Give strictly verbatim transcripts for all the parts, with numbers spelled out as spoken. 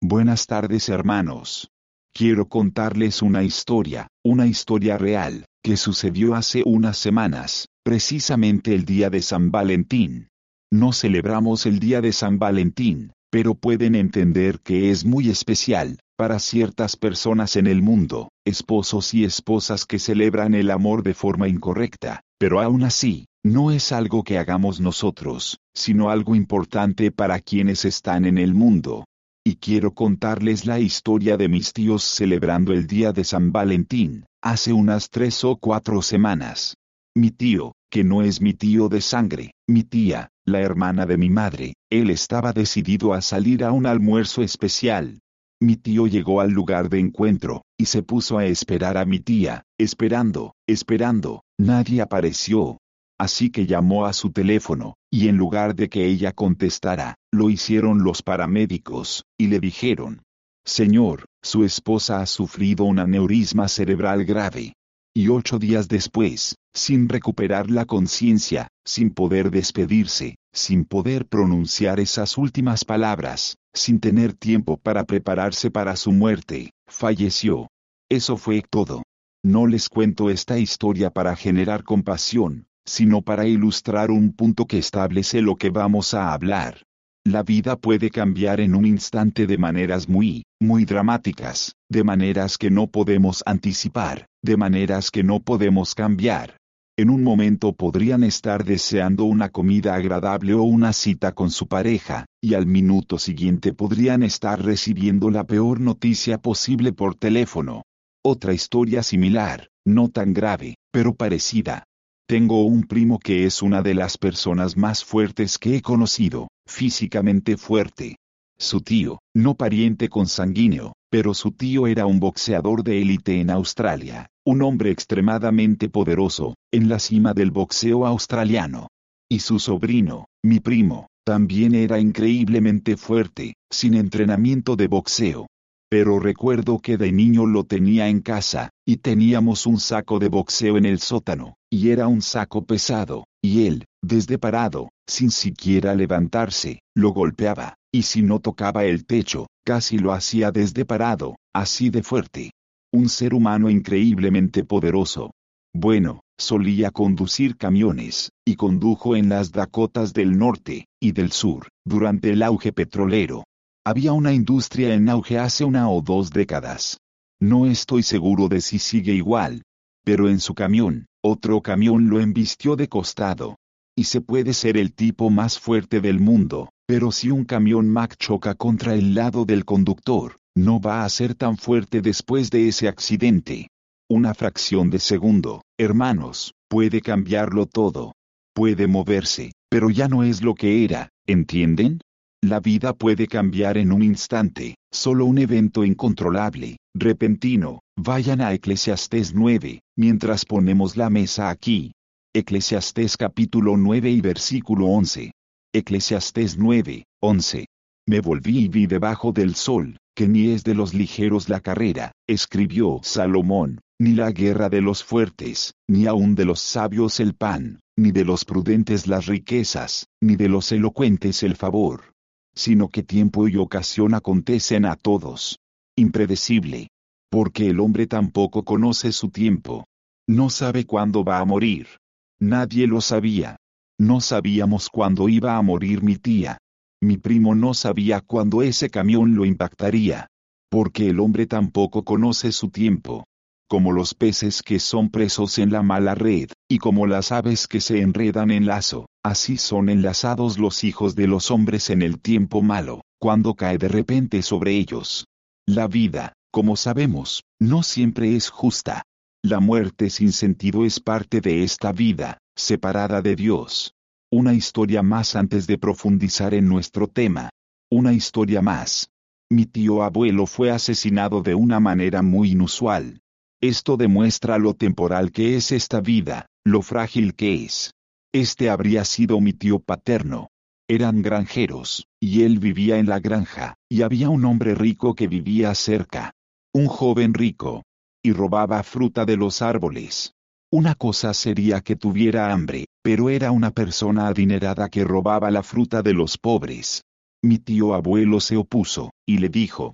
Buenas tardes, hermanos. Quiero contarles una historia, una historia real, que sucedió hace unas semanas, precisamente el día de San Valentín. No celebramos el día de San Valentín, pero pueden entender que es muy especial, para ciertas personas en el mundo, esposos y esposas que celebran el amor de forma incorrecta, pero aún así, no es algo que hagamos nosotros, sino algo importante para quienes están en el mundo. Y quiero contarles la historia de mis tíos celebrando el día de San Valentín, hace unas tres o cuatro semanas. Mi tío, que no es mi tío de sangre, mi tía, la hermana de mi madre, él estaba decidido a salir a un almuerzo especial. Mi tío llegó al lugar de encuentro, y se puso a esperar a mi tía, esperando, esperando, nadie apareció. Así que llamó a su teléfono, y en lugar de que ella contestara, lo hicieron los paramédicos, y le dijeron: Señor, su esposa ha sufrido un aneurisma cerebral grave. Y ocho días después, sin recuperar la conciencia, sin poder despedirse, sin poder pronunciar esas últimas palabras, sin tener tiempo para prepararse para su muerte, falleció. Eso fue todo. No les cuento esta historia para generar compasión, sino para ilustrar un punto que establece lo que vamos a hablar. La vida puede cambiar en un instante de maneras muy, muy dramáticas, de maneras que no podemos anticipar, de maneras que no podemos cambiar. En un momento podrían estar deseando una comida agradable o una cita con su pareja, y al minuto siguiente podrían estar recibiendo la peor noticia posible por teléfono. Otra historia similar, no tan grave, pero parecida. Tengo un primo que es una de las personas más fuertes que he conocido, físicamente fuerte. Su tío, no pariente consanguíneo, pero su tío era un boxeador de élite en Australia, un hombre extremadamente poderoso, en la cima del boxeo australiano. Y su sobrino, mi primo, también era increíblemente fuerte, sin entrenamiento de boxeo. Pero recuerdo que de niño lo tenía en casa, y teníamos un saco de boxeo en el sótano, y era un saco pesado, y él, desde parado, sin siquiera levantarse, lo golpeaba, y si no tocaba el techo, casi lo hacía desde parado, así de fuerte. Un ser humano increíblemente poderoso. Bueno, solía conducir camiones, y condujo en las Dakotas del Norte, y del Sur, durante el auge petrolero. Había una industria en auge hace una o dos décadas. No estoy seguro de si sigue igual. Pero en su camión, otro camión lo embistió de costado. Y se puede ser el tipo más fuerte del mundo, pero si un camión Mack choca contra el lado del conductor, no va a ser tan fuerte después de ese accidente. Una fracción de segundo, hermanos, puede cambiarlo todo. Puede moverse, pero ya no es lo que era, ¿entienden? La vida puede cambiar en un instante, solo un evento incontrolable, repentino. Vayan a Eclesiastés nueve, mientras ponemos la mesa aquí. Eclesiastés capítulo nueve y versículo once. Eclesiastés nueve, once. Me volví y vi debajo del sol, que ni es de los ligeros la carrera, escribió Salomón, ni la guerra de los fuertes, ni aun de los sabios el pan, ni de los prudentes las riquezas, ni de los elocuentes el favor. Sino que tiempo y ocasión acontecen a todos. Impredecible. Porque el hombre tampoco conoce su tiempo. No sabe cuándo va a morir. Nadie lo sabía. No sabíamos cuándo iba a morir mi tía. Mi primo no sabía cuándo ese camión lo impactaría. Porque el hombre tampoco conoce su tiempo. Como los peces que son presos en la mala red, y como las aves que se enredan en lazo, así son enlazados los hijos de los hombres en el tiempo malo, cuando cae de repente sobre ellos. La vida, como sabemos, no siempre es justa. La muerte sin sentido es parte de esta vida, separada de Dios. Una historia más antes de profundizar en nuestro tema. Una historia más. Mi tío abuelo fue asesinado de una manera muy inusual. Esto demuestra lo temporal que es esta vida, lo frágil que es. Este habría sido mi tío paterno. Eran granjeros, y él vivía en la granja, y había un hombre rico que vivía cerca. Un joven rico. Y robaba fruta de los árboles. Una cosa sería que tuviera hambre, pero era una persona adinerada que robaba la fruta de los pobres. Mi tío abuelo se opuso, y le dijo: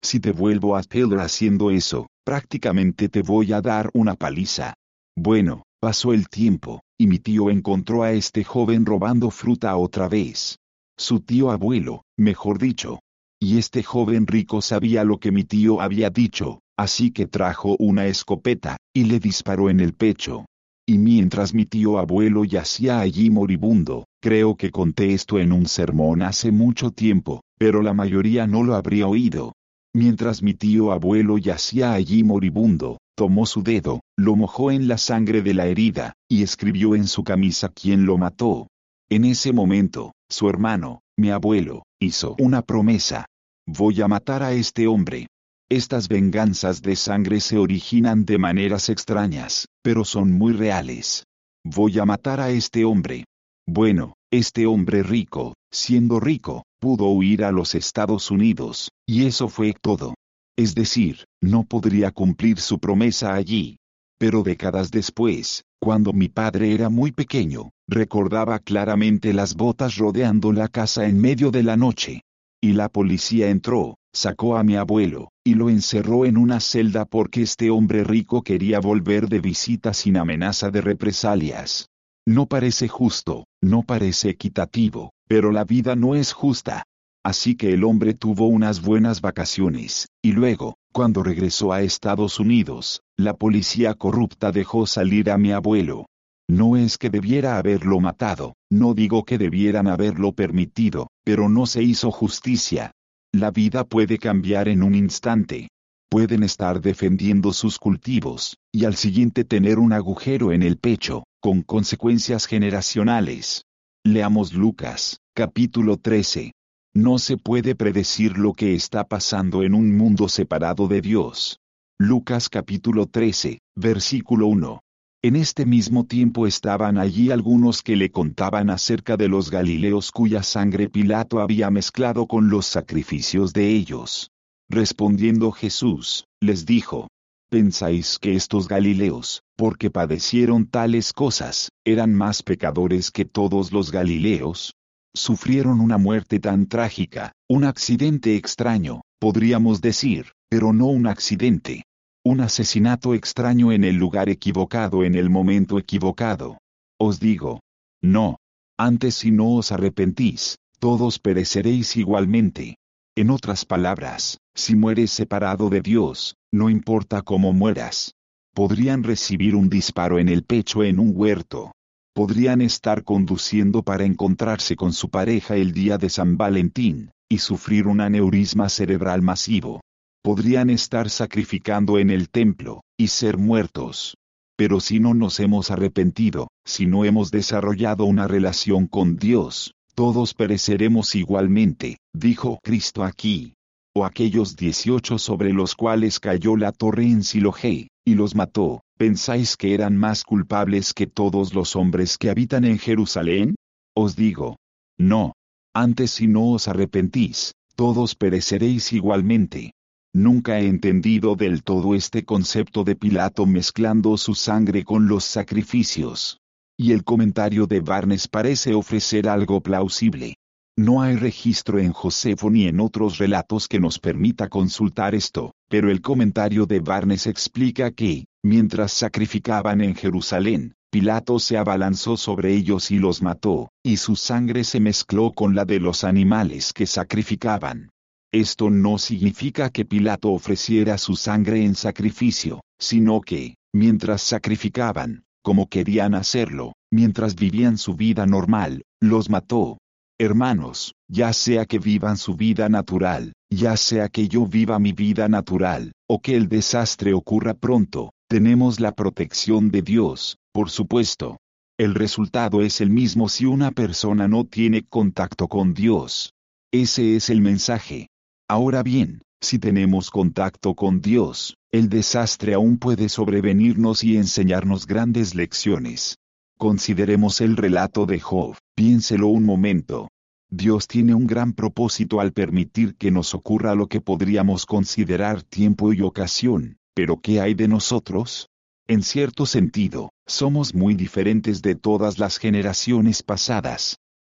Si te vuelvo a Taylor haciendo eso, prácticamente te voy a dar una paliza. Bueno, pasó el tiempo, y mi tío encontró a este joven robando fruta otra vez. Su tío abuelo, mejor dicho. Y este joven rico sabía lo que mi tío había dicho, así que trajo una escopeta, y le disparó en el pecho. Y mientras mi tío abuelo yacía allí moribundo, creo que conté esto en un sermón hace mucho tiempo, pero la mayoría no lo habría oído. Mientras mi tío abuelo yacía allí moribundo, tomó su dedo, lo mojó en la sangre de la herida, y escribió en su camisa quién lo mató. En ese momento, su hermano, mi abuelo, hizo una promesa. Voy a matar a este hombre. Estas venganzas de sangre se originan de maneras extrañas, pero son muy reales. Voy a matar a este hombre. Bueno, este hombre rico, siendo rico, pudo huir a los Estados Unidos, y eso fue todo. Es decir, no podría cumplir su promesa allí. Pero décadas después, cuando mi padre era muy pequeño, recordaba claramente las botas rodeando la casa en medio de la noche. Y la policía entró, sacó a mi abuelo, y lo encerró en una celda porque este hombre rico quería volver de visita sin amenaza de represalias. No parece justo, no parece equitativo, pero la vida no es justa. Así que el hombre tuvo unas buenas vacaciones, y luego, cuando regresó a Estados Unidos, la policía corrupta dejó salir a mi abuelo. No es que debiera haberlo matado, no digo que debieran haberlo permitido, pero no se hizo justicia. La vida puede cambiar en un instante. Pueden estar defendiendo sus cultivos, y al siguiente tener un agujero en el pecho, con consecuencias generacionales. Leamos Lucas, capítulo trece. No se puede predecir lo que está pasando en un mundo separado de Dios. Lucas capítulo trece, versículo uno. En este mismo tiempo estaban allí algunos que le contaban acerca de los Galileos cuya sangre Pilato había mezclado con los sacrificios de ellos. Respondiendo Jesús, les dijo: ¿Pensáis que estos Galileos, porque padecieron tales cosas, eran más pecadores que todos los Galileos? Sufrieron una muerte tan trágica, un accidente extraño, podríamos decir, pero no un accidente. Un asesinato extraño en el lugar equivocado en el momento equivocado. Os digo, no. Antes si no os arrepentís, todos pereceréis igualmente. En otras palabras, si mueres separado de Dios, no importa cómo mueras. Podrían recibir un disparo en el pecho en un huerto. Podrían estar conduciendo para encontrarse con su pareja el día de San Valentín, y sufrir un aneurisma cerebral masivo. Podrían estar sacrificando en el templo, y ser muertos. Pero si no nos hemos arrepentido, si no hemos desarrollado una relación con Dios, todos pereceremos igualmente, dijo Cristo aquí. O aquellos dieciocho sobre los cuales cayó la torre en Siloé, y los mató, ¿pensáis que eran más culpables que todos los hombres que habitan en Jerusalén? Os digo, no. Antes si no os arrepentís, todos pereceréis igualmente. Nunca he entendido del todo este concepto de Pilato mezclando su sangre con los sacrificios. Y el comentario de Barnes parece ofrecer algo plausible. No hay registro en Josefo ni en otros relatos que nos permita consultar esto, pero el comentario de Barnes explica que, mientras sacrificaban en Jerusalén, Pilato se abalanzó sobre ellos y los mató, y su sangre se mezcló con la de los animales que sacrificaban. Esto no significa que Pilato ofreciera su sangre en sacrificio, sino que, mientras sacrificaban, como querían hacerlo, mientras vivían su vida normal, los mató. Hermanos, ya sea que vivan su vida natural, ya sea que yo viva mi vida natural, o que el desastre ocurra pronto, tenemos la protección de Dios, por supuesto. El resultado es el mismo si una persona no tiene contacto con Dios. Ese es el mensaje. Ahora bien, si tenemos contacto con Dios, el desastre aún puede sobrevenirnos y enseñarnos grandes lecciones. Consideremos el relato de Job, piénselo un momento. Dios tiene un gran propósito al permitir que nos ocurra lo que podríamos considerar tiempo y ocasión, pero ¿qué hay de nosotros? En cierto sentido, somos muy diferentes de todas las generaciones pasadas.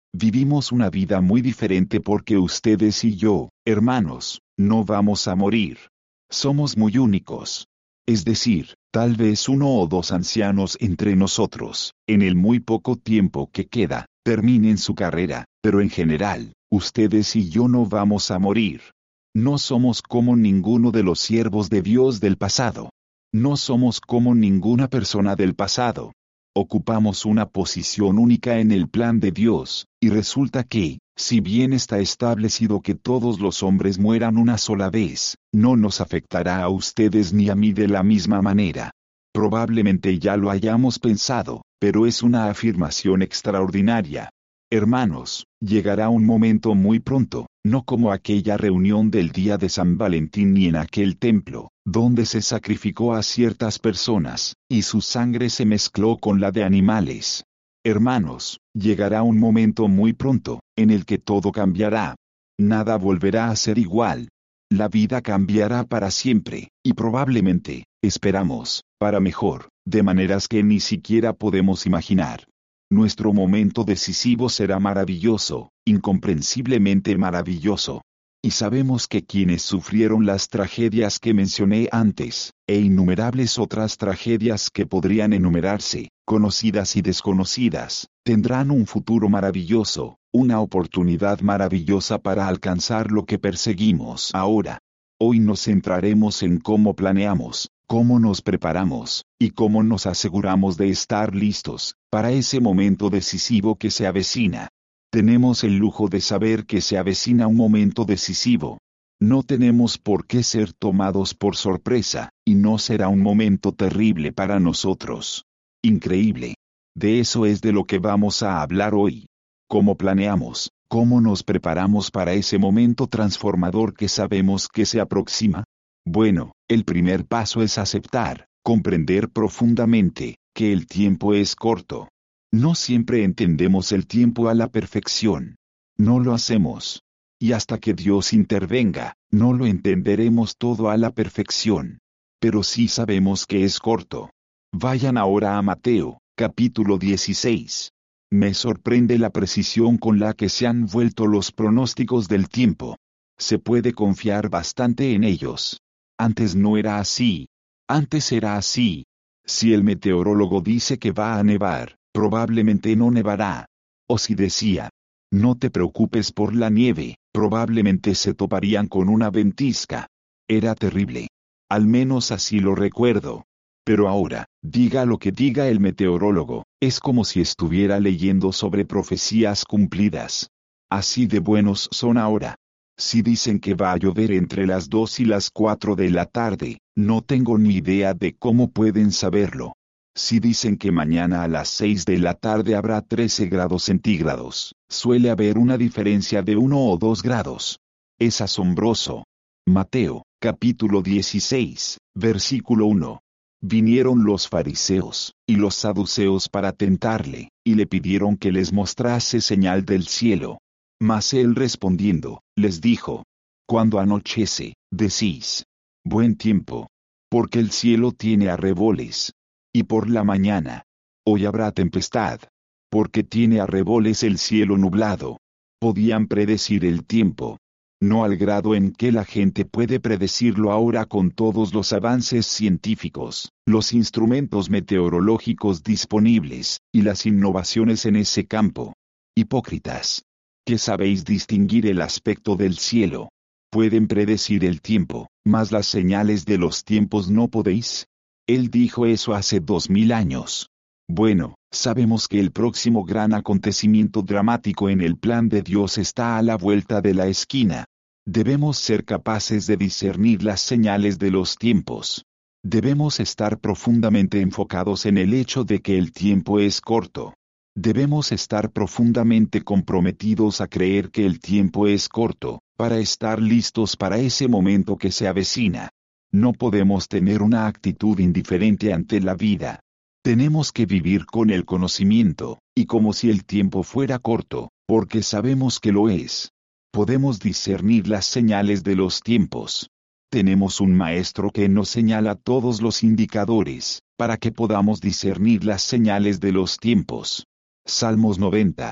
Vivimos una vida muy diferente porque ustedes y yo, hermanos, no vamos a morir. Somos muy únicos. Es decir, tal vez uno o dos ancianos entre nosotros, en el muy poco tiempo que queda, terminen su carrera, pero en general, ustedes y yo no vamos a morir. No somos como ninguno de los siervos de Dios del pasado. No somos como ninguna persona del pasado. Ocupamos una posición única en el plan de Dios, y resulta que, si bien está establecido que todos los hombres mueran una sola vez, no nos afectará a ustedes ni a mí de la misma manera. Probablemente ya lo hayamos pensado, pero es una afirmación extraordinaria. Hermanos, llegará un momento muy pronto, no como aquella reunión del día de San Valentín ni en aquel templo, donde se sacrificó a ciertas personas, y su sangre se mezcló con la de animales. Hermanos, llegará un momento muy pronto, en el que todo cambiará. Nada volverá a ser igual. La vida cambiará para siempre, y probablemente, esperamos, para mejor, de maneras que ni siquiera podemos imaginar. Nuestro momento decisivo será maravilloso, incomprensiblemente maravilloso. Y sabemos que quienes sufrieron las tragedias que mencioné antes, e innumerables otras tragedias que podrían enumerarse, conocidas y desconocidas, tendrán un futuro maravilloso, una oportunidad maravillosa para alcanzar lo que perseguimos ahora. Hoy nos centraremos en cómo planeamos, cómo nos preparamos, y cómo nos aseguramos de estar listos, para ese momento decisivo que se avecina. Tenemos el lujo de saber que se avecina un momento decisivo. No tenemos por qué ser tomados por sorpresa, y no será un momento terrible para nosotros. Increíble. De eso es de lo que vamos a hablar hoy. ¿Cómo planeamos? ¿Cómo nos preparamos para ese momento transformador que sabemos que se aproxima? Bueno, el primer paso es aceptar, comprender profundamente, que el tiempo es corto. No siempre entendemos el tiempo a la perfección. No lo hacemos. Y hasta que Dios intervenga, no lo entenderemos todo a la perfección. Pero sí sabemos que es corto. Vayan ahora a Mateo, capítulo dieciséis. Me sorprende la precisión con la que se han vuelto los pronósticos del tiempo. Se puede confiar bastante en ellos. Antes no era así. Antes era así. Si el meteorólogo dice que va a nevar, probablemente no nevará. O si decía, no te preocupes por la nieve, probablemente se toparían con una ventisca. Era terrible. Al menos así lo recuerdo. Pero ahora, diga lo que diga el meteorólogo, es como si estuviera leyendo sobre profecías cumplidas. Así de buenos son ahora. Si dicen que va a llover entre las dos y las cuatro de la tarde, no tengo ni idea de cómo pueden saberlo. Si dicen que mañana a las seis de la tarde habrá trece grados centígrados, suele haber una diferencia de uno o dos grados. Es asombroso. Mateo, capítulo dieciséis, versículo uno. Vinieron los fariseos y los saduceos para tentarle, y le pidieron que les mostrase señal del cielo. Mas él respondiendo, les dijo: Cuando anochece, decís, buen tiempo, porque el cielo tiene arreboles. Y por la mañana, hoy habrá tempestad, porque tiene arreboles el cielo nublado. Podían predecir el tiempo. No al grado en que la gente puede predecirlo ahora con todos los avances científicos, los instrumentos meteorológicos disponibles, y las innovaciones en ese campo. Hipócritas, que sabéis distinguir el aspecto del cielo. Pueden predecir el tiempo, mas las señales de los tiempos no podéis. Él dijo eso hace dos mil años. Bueno, sabemos que el próximo gran acontecimiento dramático en el plan de Dios está a la vuelta de la esquina. Debemos ser capaces de discernir las señales de los tiempos. Debemos estar profundamente enfocados en el hecho de que el tiempo es corto. Debemos estar profundamente comprometidos a creer que el tiempo es corto, para estar listos para ese momento que se avecina. No podemos tener una actitud indiferente ante la vida. Tenemos que vivir con el conocimiento, y como si el tiempo fuera corto, porque sabemos que lo es. Podemos discernir las señales de los tiempos. Tenemos un maestro que nos señala todos los indicadores, para que podamos discernir las señales de los tiempos. Salmos noventa.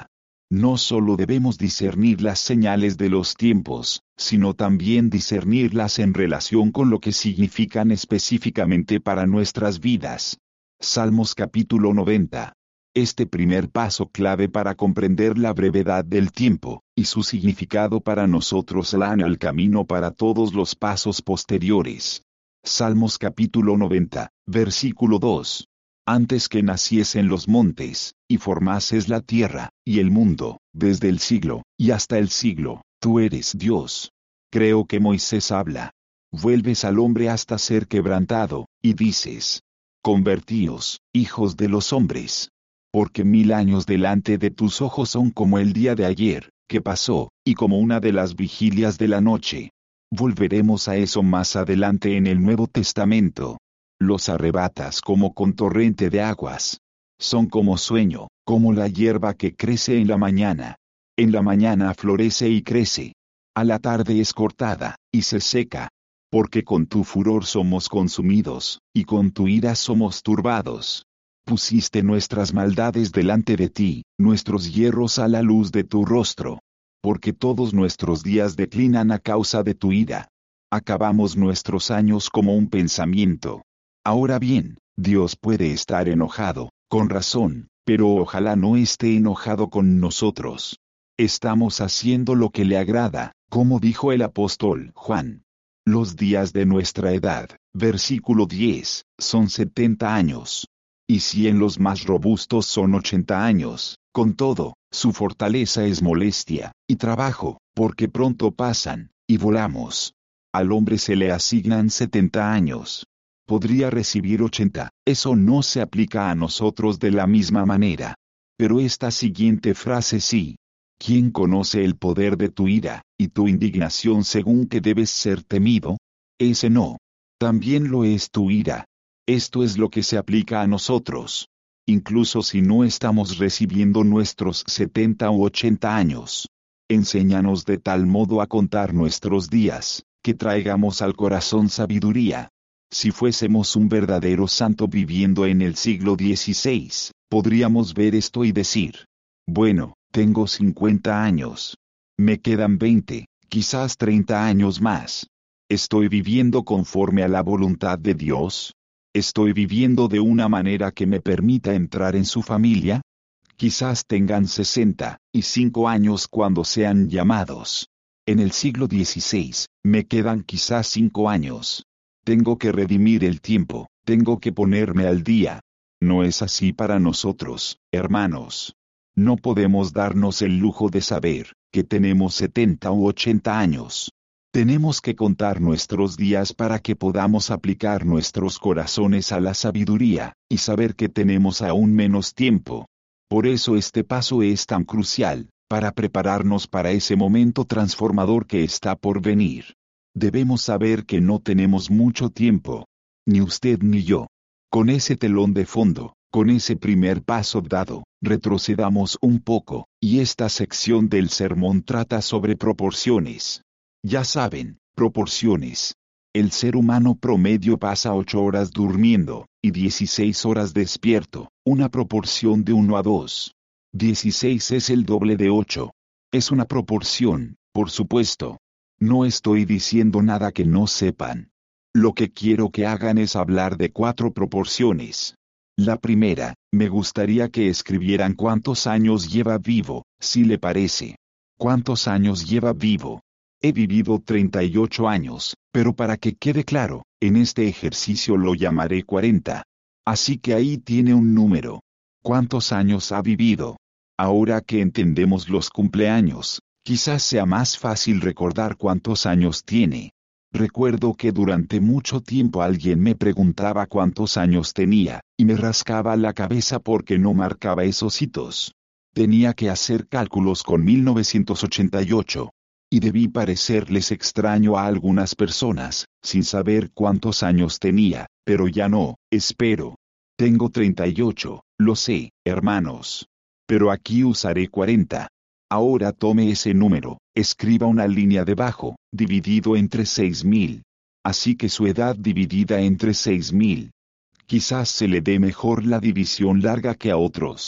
No solo debemos discernir las señales de los tiempos, sino también discernirlas en relación con lo que significan específicamente para nuestras vidas. Salmos capítulo noventa. Este primer paso clave para comprender la brevedad del tiempo, y su significado para nosotros allana el camino para todos los pasos posteriores. Salmos capítulo noventa, versículo dos. Antes que naciesen los montes, y formases la tierra, y el mundo, desde el siglo, y hasta el siglo, tú eres Dios. Creo que Moisés habla. Vuelves al hombre hasta ser quebrantado, y dices, convertíos, hijos de los hombres. Porque mil años delante de tus ojos son como el día de ayer, que pasó, y como una de las vigilias de la noche. Volveremos a eso más adelante en el Nuevo Testamento. Los arrebatas como con torrente de aguas. Son como sueño, como la hierba que crece en la mañana. En la mañana florece y crece. A la tarde es cortada, y se seca. Porque con tu furor somos consumidos, y con tu ira somos turbados. Pusiste nuestras maldades delante de ti, nuestros hierros a la luz de tu rostro. Porque todos nuestros días declinan a causa de tu ira. Acabamos nuestros años como un pensamiento. Ahora bien, Dios puede estar enojado, con razón, pero ojalá no esté enojado con nosotros. Estamos haciendo lo que le agrada, como dijo el apóstol Juan. Los días de nuestra edad, versículo diez, son setenta años. Y si en los más robustos son ochenta años, con todo, su fortaleza es molestia, y trabajo, porque pronto pasan, y volamos. Al hombre se le asignan setenta años. Podría recibir ochenta, eso no se aplica a nosotros de la misma manera. Pero esta siguiente frase sí. ¿Quién conoce el poder de tu ira, y tu indignación según que debes ser temido? Ese no. También lo es tu ira. Esto es lo que se aplica a nosotros. Incluso si no estamos recibiendo nuestros setenta u ochenta años. Enséñanos de tal modo a contar nuestros días, que traigamos al corazón sabiduría. Si fuésemos un verdadero santo viviendo en el siglo dieciséis, podríamos ver esto y decir, bueno, tengo cincuenta años. Me quedan veinte, quizás treinta años más. ¿Estoy viviendo conforme a la voluntad de Dios? ¿Estoy viviendo de una manera que me permita entrar en su familia? Quizás tengan sesenta y cinco años cuando sean llamados. En el siglo dieciséis, me quedan quizás cinco años. Tengo que redimir el tiempo, tengo que ponerme al día. No es así para nosotros, hermanos. No podemos darnos el lujo de saber que tenemos setenta u ochenta años. Tenemos que contar nuestros días para que podamos aplicar nuestros corazones a la sabiduría, y saber que tenemos aún menos tiempo. Por eso este paso es tan crucial, para prepararnos para ese momento transformador que está por venir. Debemos saber que no tenemos mucho tiempo. Ni usted ni yo. Con ese telón de fondo, con ese primer paso dado, retrocedamos un poco, y esta sección del sermón trata sobre proporciones. Ya saben, proporciones. El ser humano promedio pasa ocho horas durmiendo, y dieciséis horas despierto, una proporción de uno a dos. dieciséis es el doble de ocho. Es una proporción, por supuesto. No estoy diciendo nada que no sepan. Lo que quiero que hagan es hablar de cuatro proporciones. La primera, me gustaría que escribieran cuántos años lleva vivo, si le parece. ¿Cuántos años lleva vivo? He vivido treinta y ocho años, pero para que quede claro, en este ejercicio lo llamaré cuarenta. Así que ahí tiene un número. ¿Cuántos años ha vivido? Ahora que entendemos los cumpleaños, quizás sea más fácil recordar cuántos años tiene. Recuerdo que durante mucho tiempo alguien me preguntaba cuántos años tenía, y me rascaba la cabeza porque no marcaba esos hitos. Tenía que hacer cálculos con mil novecientos ochenta y ocho. Y debí parecerles extraño a algunas personas, sin saber cuántos años tenía, pero ya no, espero. Tengo treinta y ocho, lo sé, hermanos. Pero aquí usaré cuarenta. Ahora tome ese número, escriba una línea debajo, dividido entre seis mil. Así que su edad dividida entre seis mil. Quizás se le dé mejor la división larga que a otros.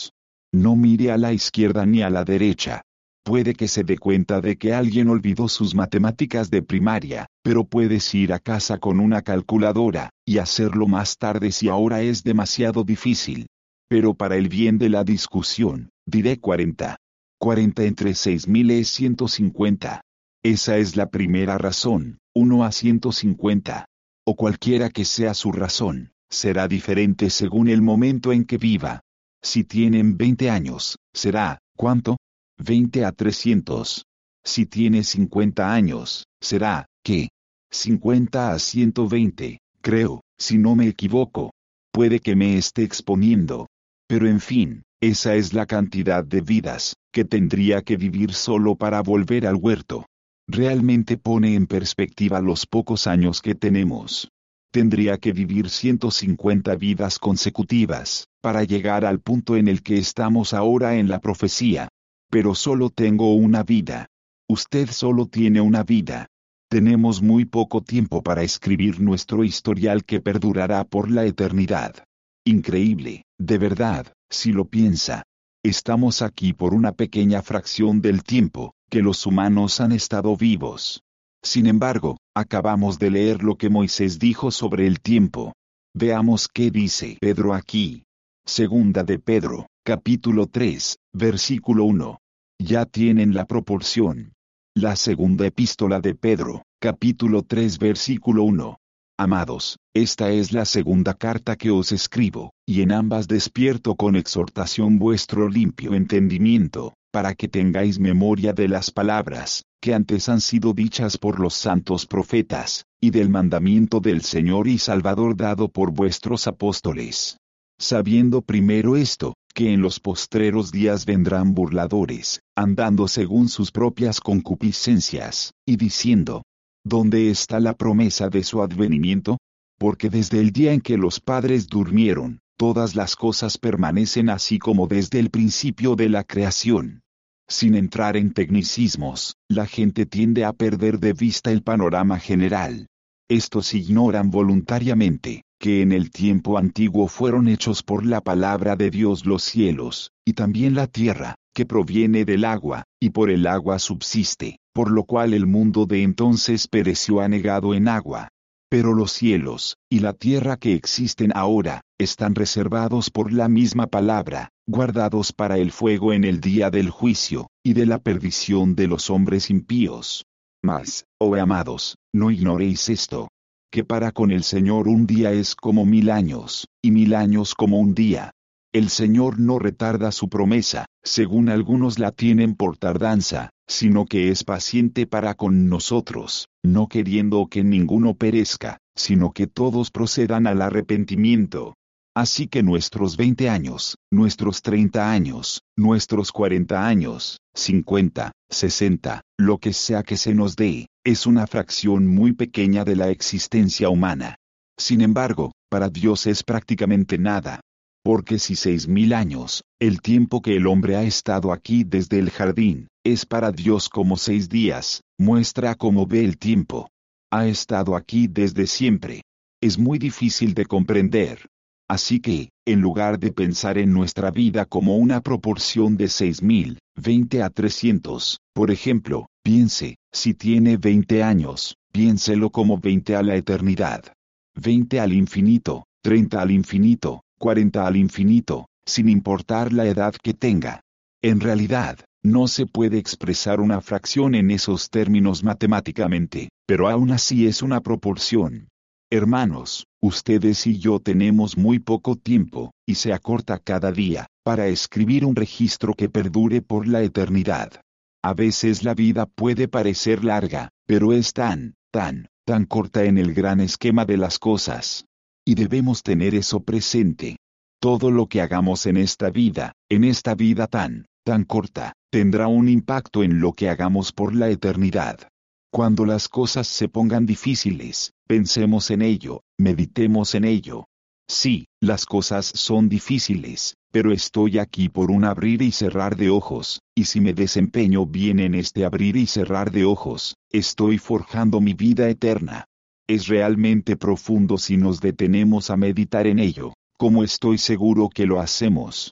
No mire a la izquierda ni a la derecha. Puede que se dé cuenta de que alguien olvidó sus matemáticas de primaria, pero puedes ir a casa con una calculadora, y hacerlo más tarde si ahora es demasiado difícil. Pero para el bien de la discusión, diré cuarenta. cuarenta entre seis mil es ciento cincuenta. Esa es la primera razón, uno a ciento cincuenta. O cualquiera que sea su razón, será diferente según el momento en que viva. Si tienen veinte años, será, ¿cuánto? veinte a trescientos. Si tiene cincuenta años, será, ¿qué? cincuenta a ciento veinte, creo, si no me equivoco. Puede que me esté exponiendo. Pero en fin, esa es la cantidad de vidas que tendría que vivir solo para volver al huerto. Realmente pone en perspectiva los pocos años que tenemos. Tendría que vivir ciento cincuenta vidas consecutivas para llegar al punto en el que estamos ahora en la profecía. Pero solo tengo una vida. Usted solo tiene una vida. Tenemos muy poco tiempo para escribir nuestro historial que perdurará por la eternidad. Increíble, de verdad, si lo piensa. Estamos aquí por una pequeña fracción del tiempo que los humanos han estado vivos. Sin embargo, acabamos de leer lo que Moisés dijo sobre el tiempo. Veamos qué dice Pedro aquí. Segunda de Pedro, capítulo tres, versículo uno. Ya tienen la proporción. La segunda epístola de Pedro, capítulo tres, versículo uno. Amados, esta es la segunda carta que os escribo, y en ambas despierto con exhortación vuestro limpio entendimiento, para que tengáis memoria de las palabras que antes han sido dichas por los santos profetas, y del mandamiento del Señor y Salvador dado por vuestros apóstoles. Sabiendo primero esto, que en los postreros días vendrán burladores, andando según sus propias concupiscencias, y diciendo: ¿dónde está la promesa de su advenimiento? Porque desde el día en que los padres durmieron, todas las cosas permanecen así como desde el principio de la creación. Sin entrar en tecnicismos, la gente tiende a perder de vista el panorama general. Estos ignoran voluntariamente que en el tiempo antiguo fueron hechos por la palabra de Dios los cielos, y también la tierra, que proviene del agua, y por el agua subsiste, por lo cual el mundo de entonces pereció anegado en agua. Pero los cielos, y la tierra que existen ahora, están reservados por la misma palabra, guardados para el fuego en el día del juicio, y de la perdición de los hombres impíos. Mas, oh amados, no ignoréis esto, que para con el Señor un día es como mil años, y mil años como un día. El Señor no retarda su promesa, según algunos la tienen por tardanza, sino que es paciente para con nosotros, no queriendo que ninguno perezca, sino que todos procedan al arrepentimiento. Así que nuestros veinte años, nuestros treinta años, nuestros cuarenta años, cincuenta, sesenta, lo que sea que se nos dé, es una fracción muy pequeña de la existencia humana. Sin embargo, para Dios es prácticamente nada. Porque si seis mil años, el tiempo que el hombre ha estado aquí desde el jardín, es para Dios como seis días, muestra cómo ve el tiempo. Ha estado aquí desde siempre. Es muy difícil de comprender. Así que, en lugar de pensar en nuestra vida como una proporción de seis mil, veinte a trescientos, por ejemplo, piense, si tiene veinte años, piénselo como veinte a la eternidad. veinte al infinito, treinta al infinito, cuarenta al infinito, sin importar la edad que tenga. En realidad, no se puede expresar una fracción en esos términos matemáticamente, pero aún así es una proporción. Hermanos, ustedes y yo tenemos muy poco tiempo, y se acorta cada día, para escribir un registro que perdure por la eternidad. A veces la vida puede parecer larga, pero es tan, tan, tan corta en el gran esquema de las cosas. Y debemos tener eso presente. Todo lo que hagamos en esta vida, en esta vida tan, tan corta, tendrá un impacto en lo que hagamos por la eternidad. Cuando las cosas se pongan difíciles, pensemos en ello, meditemos en ello. Sí, las cosas son difíciles, pero estoy aquí por un abrir y cerrar de ojos, y si me desempeño bien en este abrir y cerrar de ojos, estoy forjando mi vida eterna. Es realmente profundo si nos detenemos a meditar en ello, como estoy seguro que lo hacemos.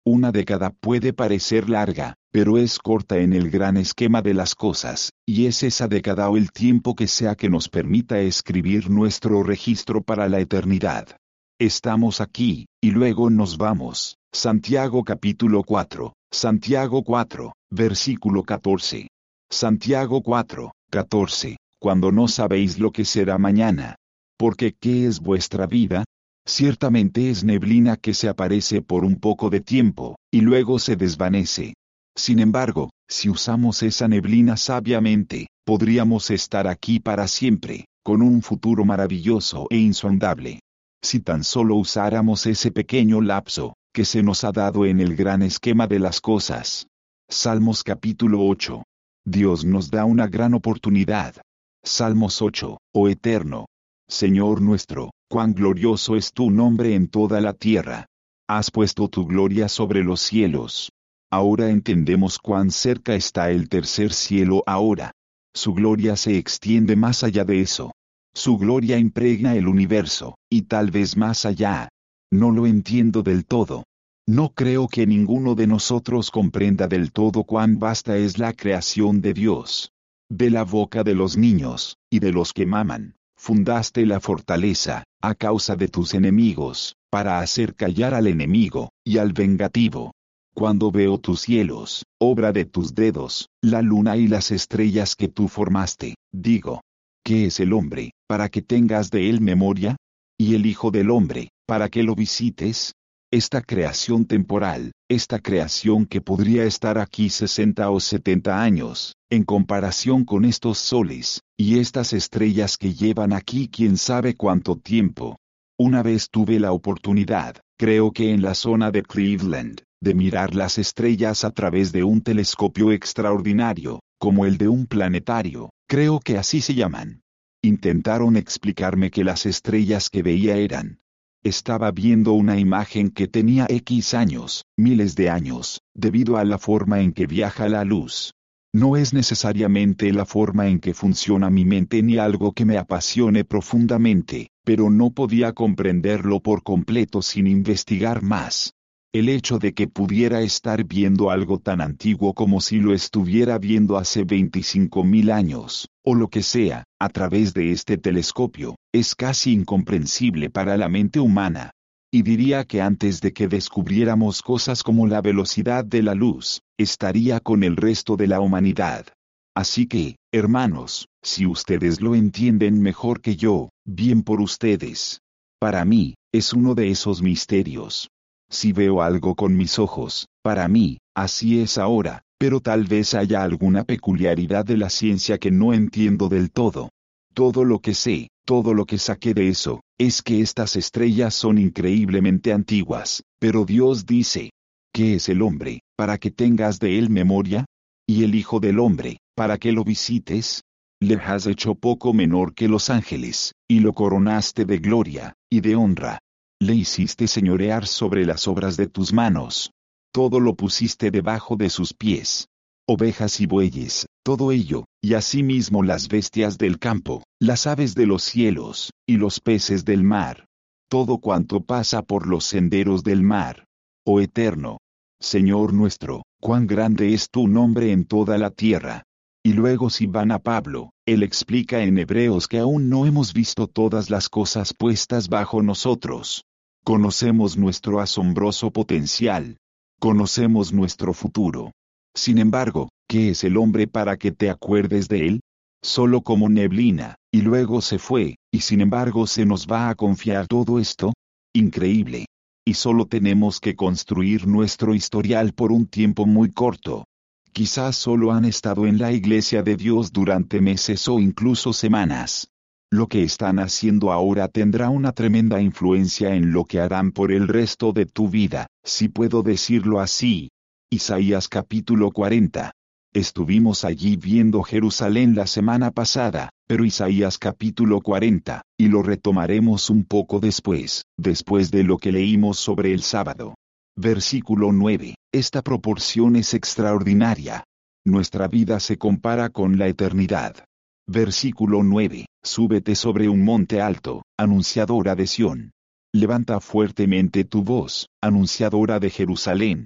Una década puede parecer larga, pero es corta en el gran esquema de las cosas, y es esa década o el tiempo que sea que nos permita escribir nuestro registro para la eternidad. Estamos aquí, y luego nos vamos. Santiago capítulo cuatro, Santiago cuatro, versículo catorce. Santiago cuatro, catorce, cuando no sabéis lo que será mañana. Porque ¿qué es vuestra vida? Ciertamente es neblina que se aparece por un poco de tiempo, y luego se desvanece. Sin embargo, si usamos esa neblina sabiamente, podríamos estar aquí para siempre, con un futuro maravilloso e insondable. Si tan solo usáramos ese pequeño lapso, que se nos ha dado en el gran esquema de las cosas. Salmos capítulo ocho. Dios nos da una gran oportunidad. Salmos ocho, oh Eterno. Señor nuestro, cuán glorioso es tu nombre en toda la tierra. Has puesto tu gloria sobre los cielos. Ahora entendemos cuán cerca está el tercer cielo ahora. Su gloria se extiende más allá de eso. Su gloria impregna el universo, y tal vez más allá. No lo entiendo del todo. No creo que ninguno de nosotros comprenda del todo cuán vasta es la creación de Dios. De la boca de los niños, y de los que maman, fundaste la fortaleza, a causa de tus enemigos, para hacer callar al enemigo, y al vengativo. Cuando veo tus cielos, obra de tus dedos, la luna y las estrellas que tú formaste, digo, ¿qué es el hombre, para que tengas de él memoria? ¿Y el hijo del hombre, para que lo visites? Esta creación temporal, esta creación que podría estar aquí sesenta o setenta años, en comparación con estos soles, y estas estrellas que llevan aquí quién sabe cuánto tiempo. Una vez tuve la oportunidad, creo que en la zona de Cleveland, de mirar las estrellas a través de un telescopio extraordinario, como el de un planetario, creo que así se llaman. Intentaron explicarme que las estrellas que veía eran. Estaba viendo una imagen que tenía X años, miles de años, debido a la forma en que viaja la luz. No es necesariamente la forma en que funciona mi mente ni algo que me apasione profundamente, pero no podía comprenderlo por completo sin investigar más. El hecho de que pudiera estar viendo algo tan antiguo como si lo estuviera viendo hace veinticinco mil años, o lo que sea, a través de este telescopio, es casi incomprensible para la mente humana. Y diría que antes de que descubriéramos cosas como la velocidad de la luz, estaría con el resto de la humanidad. Así que, hermanos, si ustedes lo entienden mejor que yo, bien por ustedes. Para mí, es uno de esos misterios. Si veo algo con mis ojos, para mí, así es ahora, pero tal vez haya alguna peculiaridad de la ciencia que no entiendo del todo. Todo lo que sé, todo lo que saqué de eso, es que estas estrellas son increíblemente antiguas, pero Dios dice, ¿qué es el hombre, para que tengas de él memoria? ¿Y el hijo del hombre, para que lo visites? Le has hecho poco menor que los ángeles, y lo coronaste de gloria, y de honra. Le hiciste señorear sobre las obras de tus manos. Todo lo pusiste debajo de sus pies. Ovejas y bueyes, todo ello, y asimismo las bestias del campo, las aves de los cielos, y los peces del mar. Todo cuanto pasa por los senderos del mar. Oh Eterno, Señor nuestro, cuán grande es tu nombre en toda la tierra. Y luego si van a Pablo, él explica en Hebreos que aún no hemos visto todas las cosas puestas bajo nosotros. Conocemos nuestro asombroso potencial. Conocemos nuestro futuro. Sin embargo, ¿qué es el hombre para que te acuerdes de él? Solo como neblina, y luego se fue, y sin embargo se nos va a confiar todo esto. Increíble. Y solo tenemos que construir nuestro historial por un tiempo muy corto. Quizás solo han estado en la iglesia de Dios durante meses o incluso semanas. Lo que están haciendo ahora tendrá una tremenda influencia en lo que harán por el resto de tu vida, si puedo decirlo así. Isaías capítulo cuarenta. Estuvimos allí viendo Jerusalén la semana pasada, pero Isaías capítulo cuarenta, y lo retomaremos un poco después, después de lo que leímos sobre el sábado. Versículo nueve. Esta proporción es extraordinaria. Nuestra vida se compara con la eternidad. Versículo nueve. Súbete sobre un monte alto, anunciadora de Sión. Levanta fuertemente tu voz, anunciadora de Jerusalén.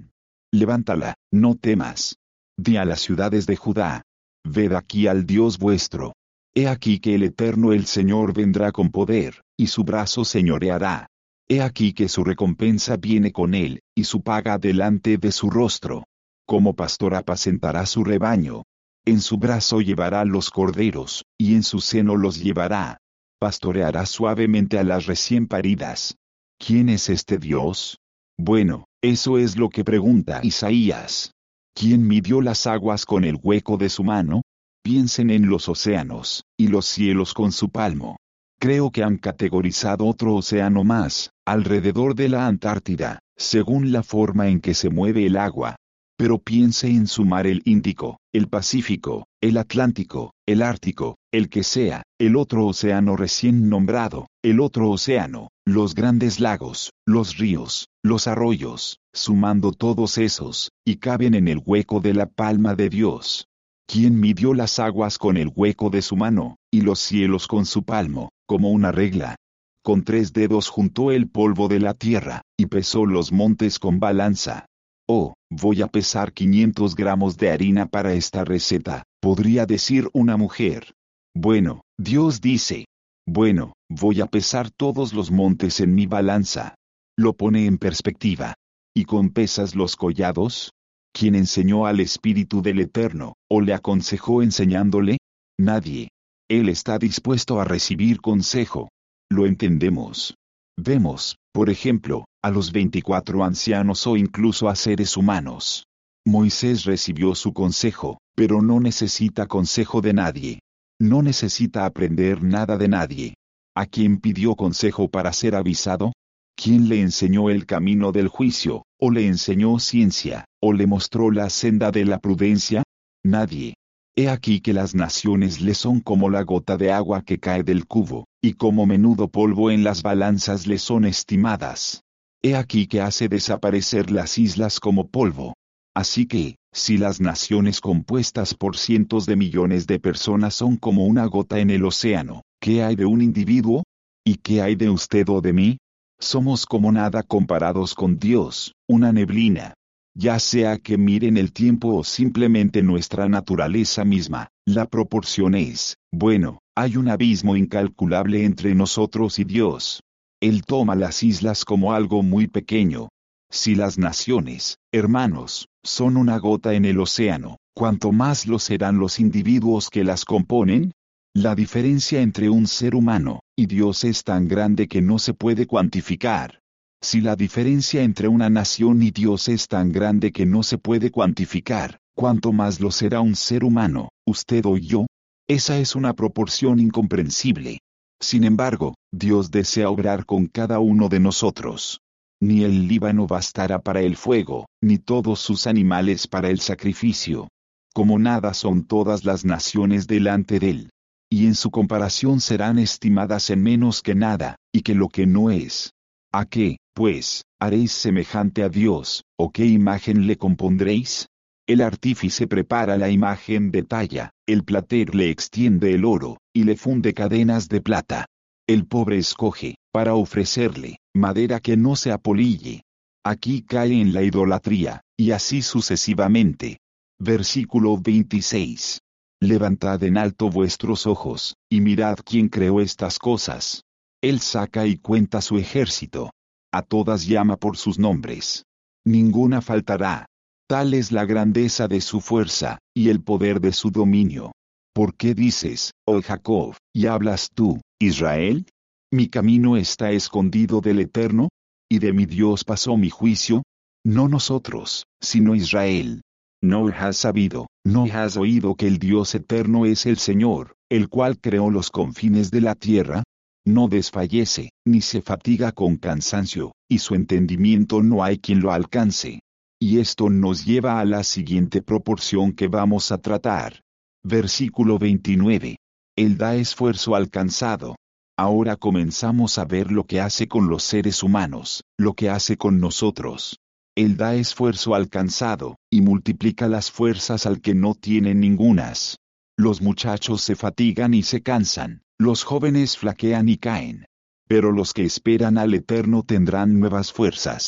Levántala, no temas. Di a las ciudades de Judá: ved aquí al Dios vuestro. He aquí que el Eterno el Señor vendrá con poder, y su brazo señoreará. He aquí que su recompensa viene con él, y su paga delante de su rostro. Como pastor apacentará su rebaño. En su brazo llevará los corderos, y en su seno los llevará. Pastoreará suavemente a las recién paridas. ¿Quién es este Dios? Bueno, eso es lo que pregunta Isaías. ¿Quién midió las aguas con el hueco de su mano? Piensen en los océanos, y los cielos con su palmo. Creo que han categorizado otro océano más, alrededor de la Antártida, según la forma en que se mueve el agua. Pero piense en su mar: el Índico, el Pacífico, el Atlántico, el Ártico, el que sea, el otro océano recién nombrado, el otro océano, los grandes lagos, los ríos, los arroyos, sumando todos esos, y caben en el hueco de la palma de Dios. ¿Quién midió las aguas con el hueco de su mano, y los cielos con su palmo, como una regla? Con tres dedos juntó el polvo de la tierra, y pesó los montes con balanza. Oh, voy a pesar quinientos gramos de harina para esta receta, podría decir una mujer. Bueno, Dios dice. Bueno, voy a pesar todos los montes en mi balanza. Lo pone en perspectiva. ¿Y con pesas los collados? ¿Quién enseñó al Espíritu del Eterno, o le aconsejó enseñándole? Nadie. Él está dispuesto a recibir consejo. Lo entendemos. Vemos, por ejemplo, a los veinticuatro ancianos o incluso a seres humanos. Moisés recibió su consejo, pero no necesita consejo de nadie. No necesita aprender nada de nadie. ¿A quién pidió consejo para ser avisado? ¿Quién le enseñó el camino del juicio, o le enseñó ciencia, o le mostró la senda de la prudencia? Nadie. He aquí que las naciones le son como la gota de agua que cae del cubo, y como menudo polvo en las balanzas le son estimadas. He aquí que hace desaparecer las islas como polvo. Así que, si las naciones compuestas por cientos de millones de personas son como una gota en el océano, ¿qué hay de un individuo? ¿Y qué hay de usted o de mí? Somos como nada comparados con Dios, una neblina. Ya sea que miren el tiempo o simplemente nuestra naturaleza misma, la proporción es, bueno, hay un abismo incalculable entre nosotros y Dios. Él toma las islas como algo muy pequeño. Si las naciones, hermanos, son una gota en el océano, ¿cuánto más lo serán los individuos que las componen? La diferencia entre un ser humano y Dios es tan grande que no se puede cuantificar. Si la diferencia entre una nación y Dios es tan grande que no se puede cuantificar, ¿cuánto más lo será un ser humano, usted o yo? Esa es una proporción incomprensible. Sin embargo, Dios desea obrar con cada uno de nosotros. Ni el Líbano bastará para el fuego, ni todos sus animales para el sacrificio. Como nada son todas las naciones delante de él. Y en su comparación serán estimadas en menos que nada, y que lo que no es. ¿A qué, pues, haréis semejante a Dios, o qué imagen le compondréis? El artífice prepara la imagen de talla, el platero le extiende el oro, y le funde cadenas de plata. El pobre escoge, para ofrecerle, madera que no se apolille. Aquí cae en la idolatría, y así sucesivamente. Versículo veintiséis. Levantad en alto vuestros ojos, y mirad quién creó estas cosas. Él saca y cuenta su ejército. A todas llama por sus nombres. Ninguna faltará. Tal es la grandeza de su fuerza, y el poder de su dominio. ¿Por qué dices, oh Jacob, y hablas tú, Israel? ¿Mi camino está escondido del Eterno? ¿Y de mi Dios pasó mi juicio? No nosotros, sino Israel. ¿No has sabido, no has oído que el Dios eterno es el Señor, el cual creó los confines de la tierra? No desfallece, ni se fatiga con cansancio, y su entendimiento no hay quien lo alcance. Y esto nos lleva a la siguiente proporción que vamos a tratar. Versículo veintinueve. Él da esfuerzo al cansado. Ahora comenzamos a ver lo que hace con los seres humanos, lo que hace con nosotros. Él da esfuerzo al cansado, y multiplica las fuerzas al que no tiene ningunas. Los muchachos se fatigan y se cansan, los jóvenes flaquean y caen. Pero los que esperan al Eterno tendrán nuevas fuerzas.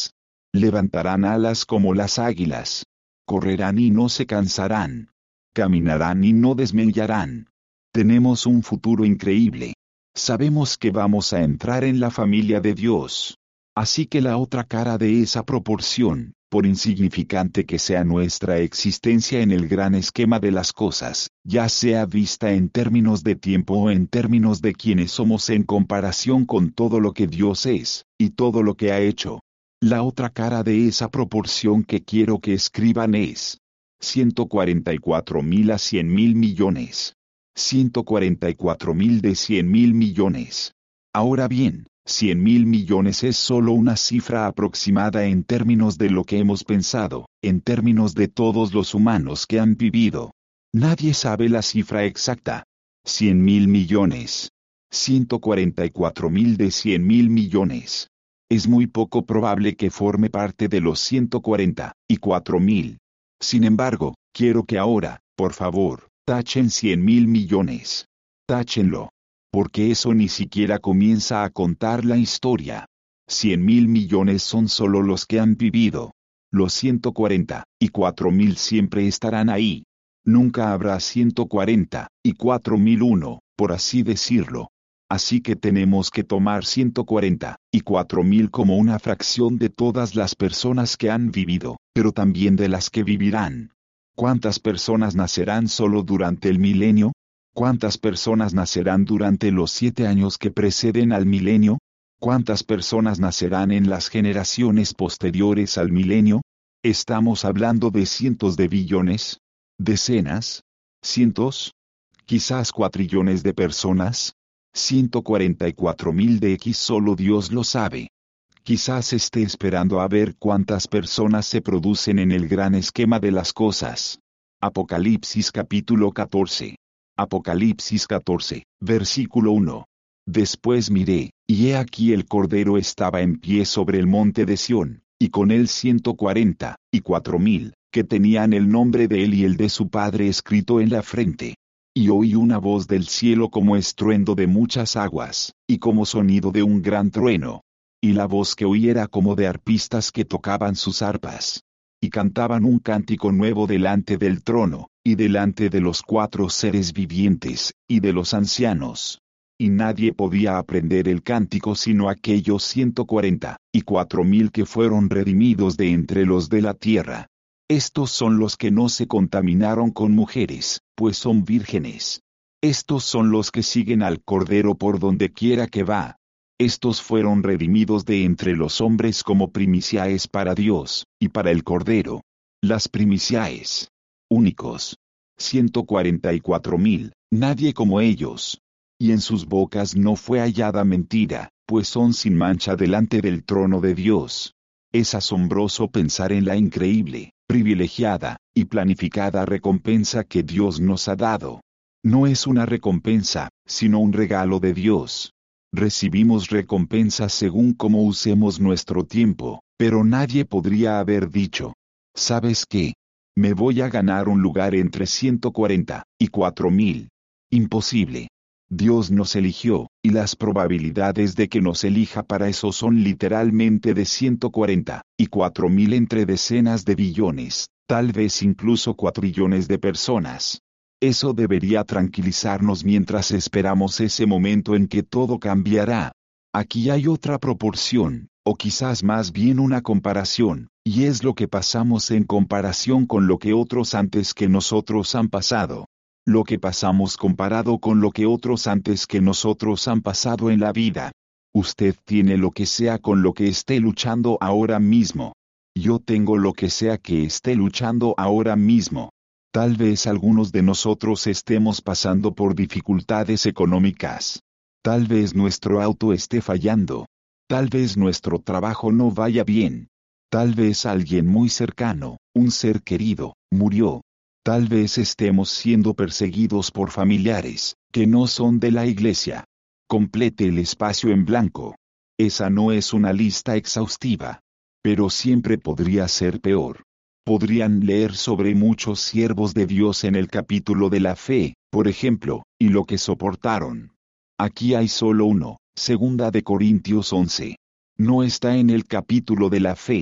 Levantarán alas como las águilas. Correrán y no se cansarán. Caminarán y no desmayarán. Tenemos un futuro increíble. Sabemos que vamos a entrar en la familia de Dios. Así que la otra cara de esa proporción, por insignificante que sea nuestra existencia en el gran esquema de las cosas, ya sea vista en términos de tiempo o en términos de quienes somos en comparación con todo lo que Dios es, y todo lo que ha hecho. La otra cara de esa proporción que quiero que escriban es ciento cuarenta y cuatro mil a cien mil millones. ciento cuarenta y cuatro mil de cien mil millones. Ahora bien, cien mil millones es solo una cifra aproximada en términos de lo que hemos pensado, en términos de todos los humanos que han vivido. Nadie sabe la cifra exacta. cien mil millones. ciento cuarenta y cuatro mil de cien mil millones. Es muy poco probable que forme parte de los ciento cuarenta y cuatro mil. Sin embargo, quiero que ahora, por favor, tachen cien mil millones. Táchenlo. Porque eso ni siquiera comienza a contar la historia. cien mil millones son solo los que han vivido. Los ciento cuarenta y cuatro mil siempre estarán ahí. Nunca habrá ciento cuarenta y cuatro mil uno, por así decirlo. Así que tenemos que tomar ciento cuarenta y cuatro mil como una fracción de todas las personas que han vivido, pero también de las que vivirán. ¿Cuántas personas nacerán solo durante el milenio? ¿Cuántas personas nacerán durante los siete años que preceden al milenio? ¿Cuántas personas nacerán en las generaciones posteriores al milenio? ¿Estamos hablando de cientos de billones? ¿Decenas? ¿Cientos? ¿Quizás cuatrillones de personas? ciento cuarenta y cuatro mil de X solo Dios lo sabe. Quizás esté esperando a ver cuántas personas se producen en el gran esquema de las cosas. Apocalipsis capítulo catorce. Apocalipsis catorce, versículo uno. Después miré, y he aquí el Cordero estaba en pie sobre el monte de Sión, y con él ciento cuarenta y cuatro mil, que tenían el nombre de él y el de su Padre escrito en la frente. Y oí una voz del cielo como estruendo de muchas aguas, y como sonido de un gran trueno. Y la voz que oí era como de arpistas que tocaban sus arpas. Y cantaban un cántico nuevo delante del trono, y delante de los cuatro seres vivientes, y de los ancianos. Y nadie podía aprender el cántico sino aquellos ciento cuarenta y cuatro mil que fueron redimidos de entre los de la tierra. Estos son los que no se contaminaron con mujeres, pues son vírgenes. Estos son los que siguen al Cordero por donde quiera que va. Estos fueron redimidos de entre los hombres como primicias para Dios, y para el Cordero. Las primicias. Únicos. ciento cuarenta y cuatro mil, nadie como ellos. Y en sus bocas no fue hallada mentira, pues son sin mancha delante del trono de Dios. Es asombroso pensar en la increíble, privilegiada y planificada recompensa que Dios nos ha dado. No es una recompensa, sino un regalo de Dios. Recibimos recompensas según cómo usemos nuestro tiempo, pero nadie podría haber dicho, ¿sabes qué? Me voy a ganar un lugar entre ciento cuarenta y cuatro mil. Imposible. Dios nos eligió, y las probabilidades de que nos elija para eso son literalmente de ciento cuarenta y cuatro mil entre decenas de billones, tal vez incluso cuatrillones de personas. Eso debería tranquilizarnos mientras esperamos ese momento en que todo cambiará. Aquí hay otra proporción, o quizás más bien una comparación, y es lo que pasamos en comparación con lo que otros antes que nosotros han pasado. Lo que pasamos comparado con lo que otros antes que nosotros han pasado en la vida. Usted tiene lo que sea con lo que esté luchando ahora mismo. Yo tengo lo que sea que esté luchando ahora mismo. Tal vez algunos de nosotros estemos pasando por dificultades económicas. Tal vez nuestro auto esté fallando. Tal vez nuestro trabajo no vaya bien. Tal vez alguien muy cercano, un ser querido, murió. Tal vez estemos siendo perseguidos por familiares, que no son de la iglesia. Complete el espacio en blanco. Esa no es una lista exhaustiva. Pero siempre podría ser peor. Podrían leer sobre muchos siervos de Dios en el capítulo de la fe, por ejemplo, y lo que soportaron. Aquí hay solo uno, segunda de Corintios once. No está en el capítulo de la fe.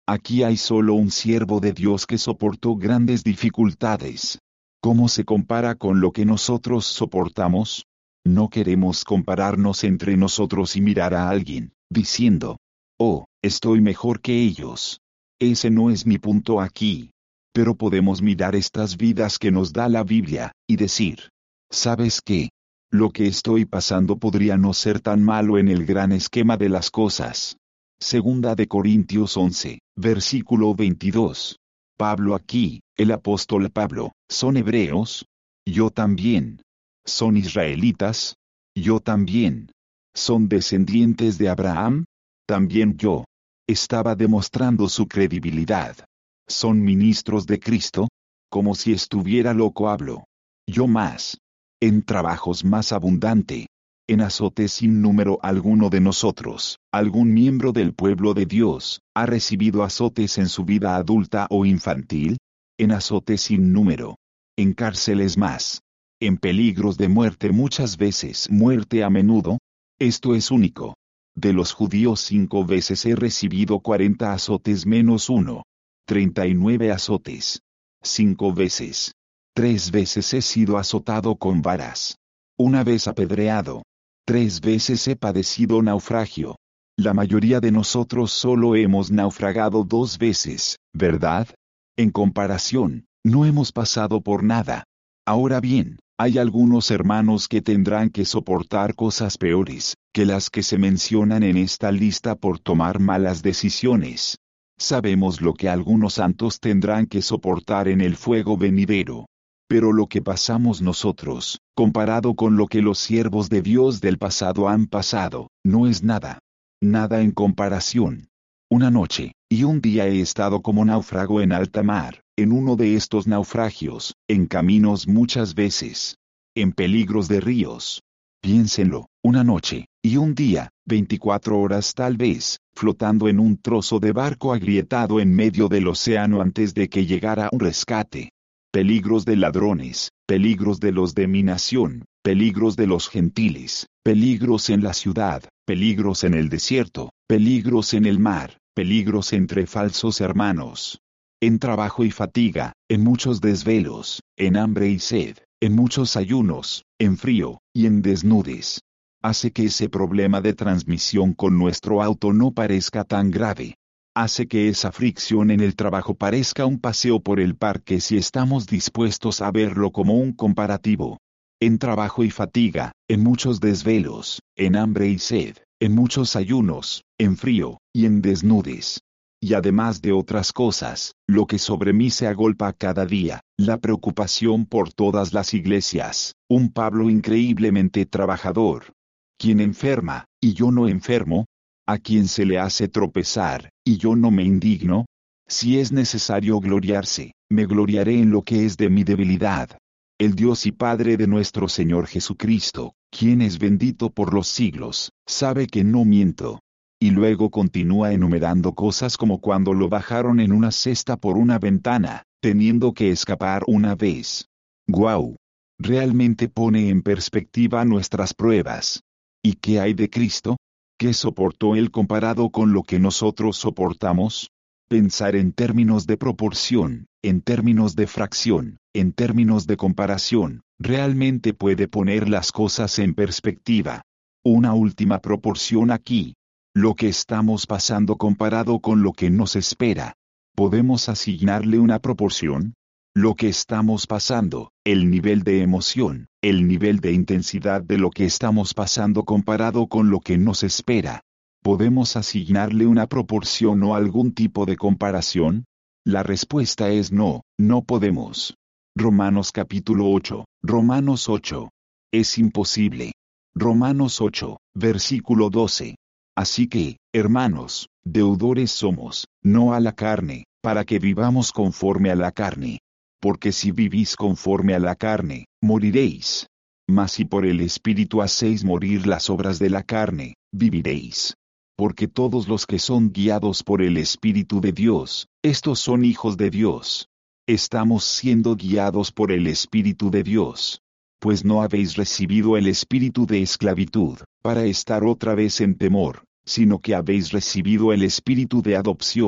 Aquí hay solo un siervo de Dios que soportó grandes dificultades. ¿Cómo se compara con lo que nosotros soportamos? No queremos compararnos entre nosotros y mirar a alguien, diciendo, oh, estoy mejor que ellos. Ese no es mi punto aquí. Pero podemos mirar estas vidas que nos da la Biblia, y decir, ¿sabes qué? Lo que estoy pasando podría no ser tan malo en el gran esquema de las cosas. Segunda de Corintios once, versículo veintidós. Pablo aquí, el apóstol Pablo, ¿son hebreos? Yo también. ¿Son israelitas? Yo también. ¿Son descendientes de Abraham? También yo. Estaba demostrando su credibilidad. ¿Son ministros de Cristo? Como si estuviera loco hablo. Yo más. En trabajos más abundante. En azotes sin número alguno de nosotros, algún miembro del pueblo de Dios, ha recibido azotes en su vida adulta o infantil. En azotes sin número. En cárceles más. En peligros de muerte muchas veces, muerte a menudo. Esto es único. De los judíos cinco veces he recibido cuarenta azotes menos uno. Treinta y nueve azotes. Cinco veces. Tres veces he sido azotado con varas. Una vez apedreado. Tres veces he padecido naufragio. La mayoría de nosotros solo hemos naufragado dos veces, ¿verdad? En comparación, no hemos pasado por nada. Ahora bien, hay algunos hermanos que tendrán que soportar cosas peores que las que se mencionan en esta lista por tomar malas decisiones. Sabemos lo que algunos santos tendrán que soportar en el fuego venidero. Pero lo que pasamos nosotros, comparado con lo que los siervos de Dios del pasado han pasado, no es nada. Nada en comparación. Una noche, y un día he estado como náufrago en alta mar, en uno de estos naufragios, en caminos muchas veces. En peligros de ríos. Piénsenlo, una noche, y un día, veinticuatro horas tal vez, flotando en un trozo de barco agrietado en medio del océano antes de que llegara un rescate. Peligros de ladrones, peligros de los de mi nación, peligros de los gentiles, peligros en la ciudad, peligros en el desierto, peligros en el mar, peligros entre falsos hermanos. En trabajo y fatiga, en muchos desvelos, en hambre y sed, en muchos ayunos, en frío, y en desnudez. Hace que ese problema de transmisión con nuestro auto no parezca tan grave. Hace que esa fricción en el trabajo parezca un paseo por el parque si estamos dispuestos a verlo como un comparativo. En trabajo y fatiga, en muchos desvelos, en hambre y sed, en muchos ayunos, en frío, y en desnudez. Y además de otras cosas, lo que sobre mí se agolpa cada día, la preocupación por todas las iglesias, un Pablo increíblemente trabajador. Quien enferma, y yo no enfermo, a quien se le hace tropezar, y yo no me indigno. Si es necesario gloriarse, me gloriaré en lo que es de mi debilidad. El Dios y Padre de nuestro Señor Jesucristo, quien es bendito por los siglos, sabe que no miento. Y luego continúa enumerando cosas como cuando lo bajaron en una cesta por una ventana, teniendo que escapar una vez. ¡Guau! Realmente pone en perspectiva nuestras pruebas. ¿Y qué hay de Cristo? ¿Qué soportó Él comparado con lo que nosotros soportamos? Pensar en términos de proporción, en términos de fracción, en términos de comparación, realmente puede poner las cosas en perspectiva. Una última proporción aquí. Lo que estamos pasando comparado con lo que nos espera. ¿Podemos asignarle una proporción? Lo que estamos pasando, el nivel de emoción, el nivel de intensidad de lo que estamos pasando comparado con lo que nos espera. ¿Podemos asignarle una proporción o algún tipo de comparación? La respuesta es no, no podemos. Romanos capítulo ocho, Romanos ocho. Es imposible. Romanos ocho, versículo doce. Así que, hermanos, deudores somos, no a la carne, para que vivamos conforme a la carne. Porque si vivís conforme a la carne, moriréis. Mas si por el Espíritu hacéis morir las obras de la carne, viviréis. Porque todos los que son guiados por el Espíritu de Dios, estos son hijos de Dios. Estamos siendo guiados por el Espíritu de Dios. Pues no habéis recibido el espíritu de esclavitud, para estar otra vez en temor, sino que habéis recibido el espíritu de adopción,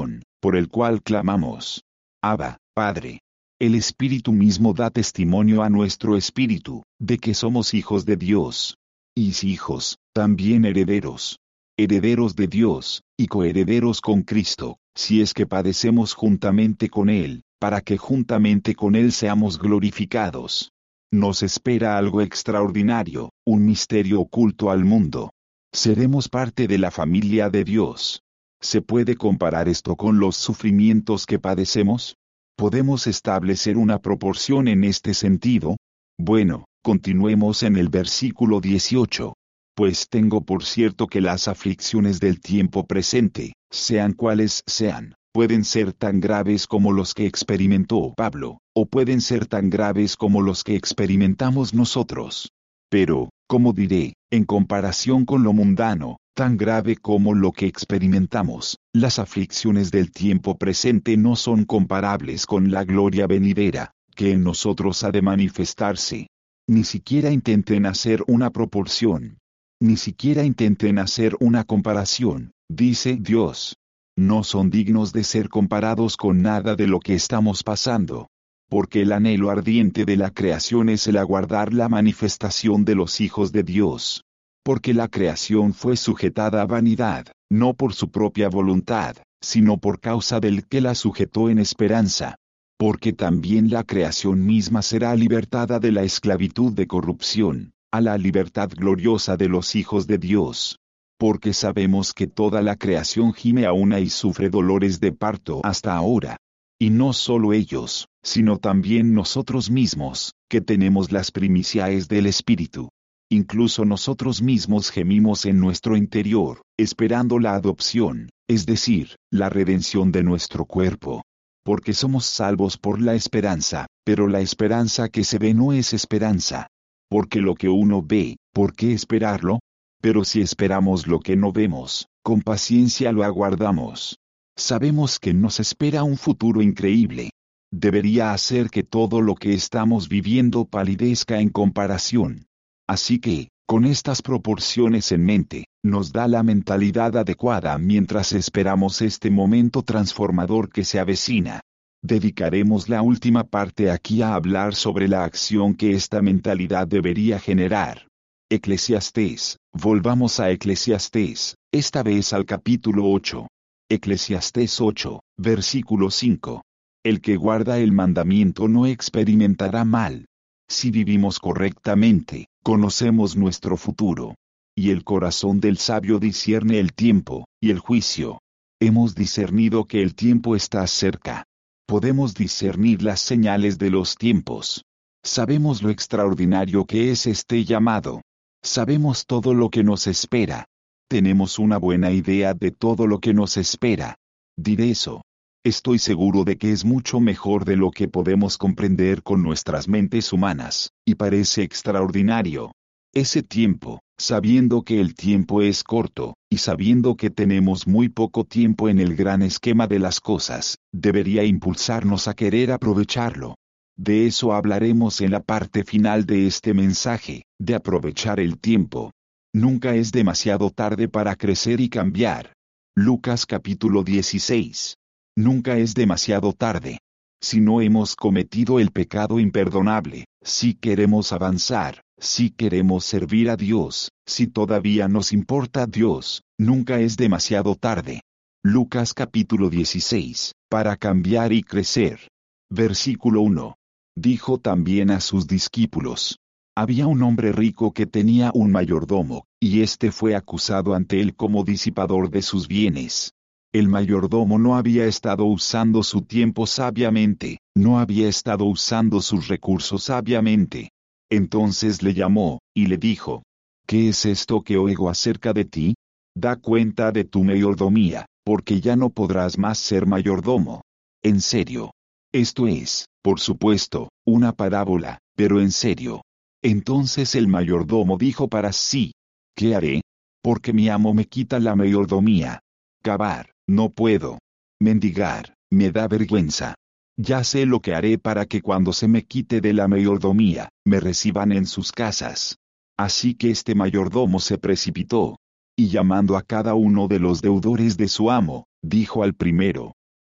por el cual clamamos: Abba, Padre. El Espíritu mismo da testimonio a nuestro espíritu, de que somos hijos de Dios. Y si hijos, también herederos. Herederos de Dios, y coherederos con Cristo, si es que padecemos juntamente con Él, para que juntamente con Él seamos glorificados. Nos espera algo extraordinario, un misterio oculto al mundo. Seremos parte de la familia de Dios. ¿Se puede comparar esto con los sufrimientos que padecemos? ¿Podemos establecer una proporción en este sentido? Bueno, continuemos en el versículo dieciocho. Pues tengo por cierto que las aflicciones del tiempo presente, sean cuales sean, pueden ser tan graves como los que experimentó Pablo, o pueden ser tan graves como los que experimentamos nosotros. Pero, como diré, en comparación con lo mundano, tan grave como lo que experimentamos, las aflicciones del tiempo presente no son comparables con la gloria venidera, que en nosotros ha de manifestarse. Ni siquiera intenten hacer una proporción. Ni siquiera intenten hacer una comparación, dice Dios. No son dignos de ser comparados con nada de lo que estamos pasando. Porque el anhelo ardiente de la creación es el aguardar la manifestación de los hijos de Dios. Porque la creación fue sujetada a vanidad, no por su propia voluntad, sino por causa del que la sujetó en esperanza. Porque también la creación misma será libertada de la esclavitud de corrupción, a la libertad gloriosa de los hijos de Dios. Porque sabemos que toda la creación gime a una y sufre dolores de parto hasta ahora. Y no solo ellos, sino también nosotros mismos, que tenemos las primicias del Espíritu. Incluso nosotros mismos gemimos en nuestro interior, esperando la adopción, es decir, la redención de nuestro cuerpo. Porque somos salvos por la esperanza, pero la esperanza que se ve no es esperanza. Porque lo que uno ve, ¿por qué esperarlo? Pero si esperamos lo que no vemos, con paciencia lo aguardamos. Sabemos que nos espera un futuro increíble. Debería hacer que todo lo que estamos viviendo palidezca en comparación. Así que, con estas proporciones en mente, nos da la mentalidad adecuada mientras esperamos este momento transformador que se avecina. Dedicaremos la última parte aquí a hablar sobre la acción que esta mentalidad debería generar. Eclesiastés, volvamos a Eclesiastés, esta vez al capítulo ocho. Eclesiastés ocho, versículo cinco. El que guarda el mandamiento no experimentará mal. Si vivimos correctamente, conocemos nuestro futuro. Y el corazón del sabio discierne el tiempo, y el juicio. Hemos discernido que el tiempo está cerca. Podemos discernir las señales de los tiempos. Sabemos lo extraordinario que es este llamado. Sabemos todo lo que nos espera. Tenemos una buena idea de todo lo que nos espera. Diré eso. Estoy seguro de que es mucho mejor de lo que podemos comprender con nuestras mentes humanas, y parece extraordinario. Ese tiempo, sabiendo que el tiempo es corto, y sabiendo que tenemos muy poco tiempo en el gran esquema de las cosas, debería impulsarnos a querer aprovecharlo. De eso hablaremos en la parte final de este mensaje, de aprovechar el tiempo. Nunca es demasiado tarde para crecer y cambiar. Lucas capítulo dieciséis. Nunca es demasiado tarde. Si no hemos cometido el pecado imperdonable, si queremos avanzar, si queremos servir a Dios, si todavía nos importa Dios, nunca es demasiado tarde. Lucas capítulo dieciséis, para cambiar y crecer. Versículo uno. Dijo también a sus discípulos: había un hombre rico que tenía un mayordomo, y éste fue acusado ante él como disipador de sus bienes. El mayordomo no había estado usando su tiempo sabiamente, no había estado usando sus recursos sabiamente. Entonces le llamó, y le dijo: ¿qué es esto que oigo acerca de ti? Da cuenta de tu mayordomía, porque ya no podrás más ser mayordomo. En serio. Esto es, por supuesto, una parábola, pero en serio. Entonces el mayordomo dijo para sí: ¿qué haré? Porque mi amo me quita la mayordomía. Cavar, no puedo. Mendigar, me da vergüenza. Ya sé lo que haré para que cuando se me quite de la mayordomía, me reciban en sus casas. Así que este mayordomo se precipitó. Y llamando a cada uno de los deudores de su amo, dijo al primero: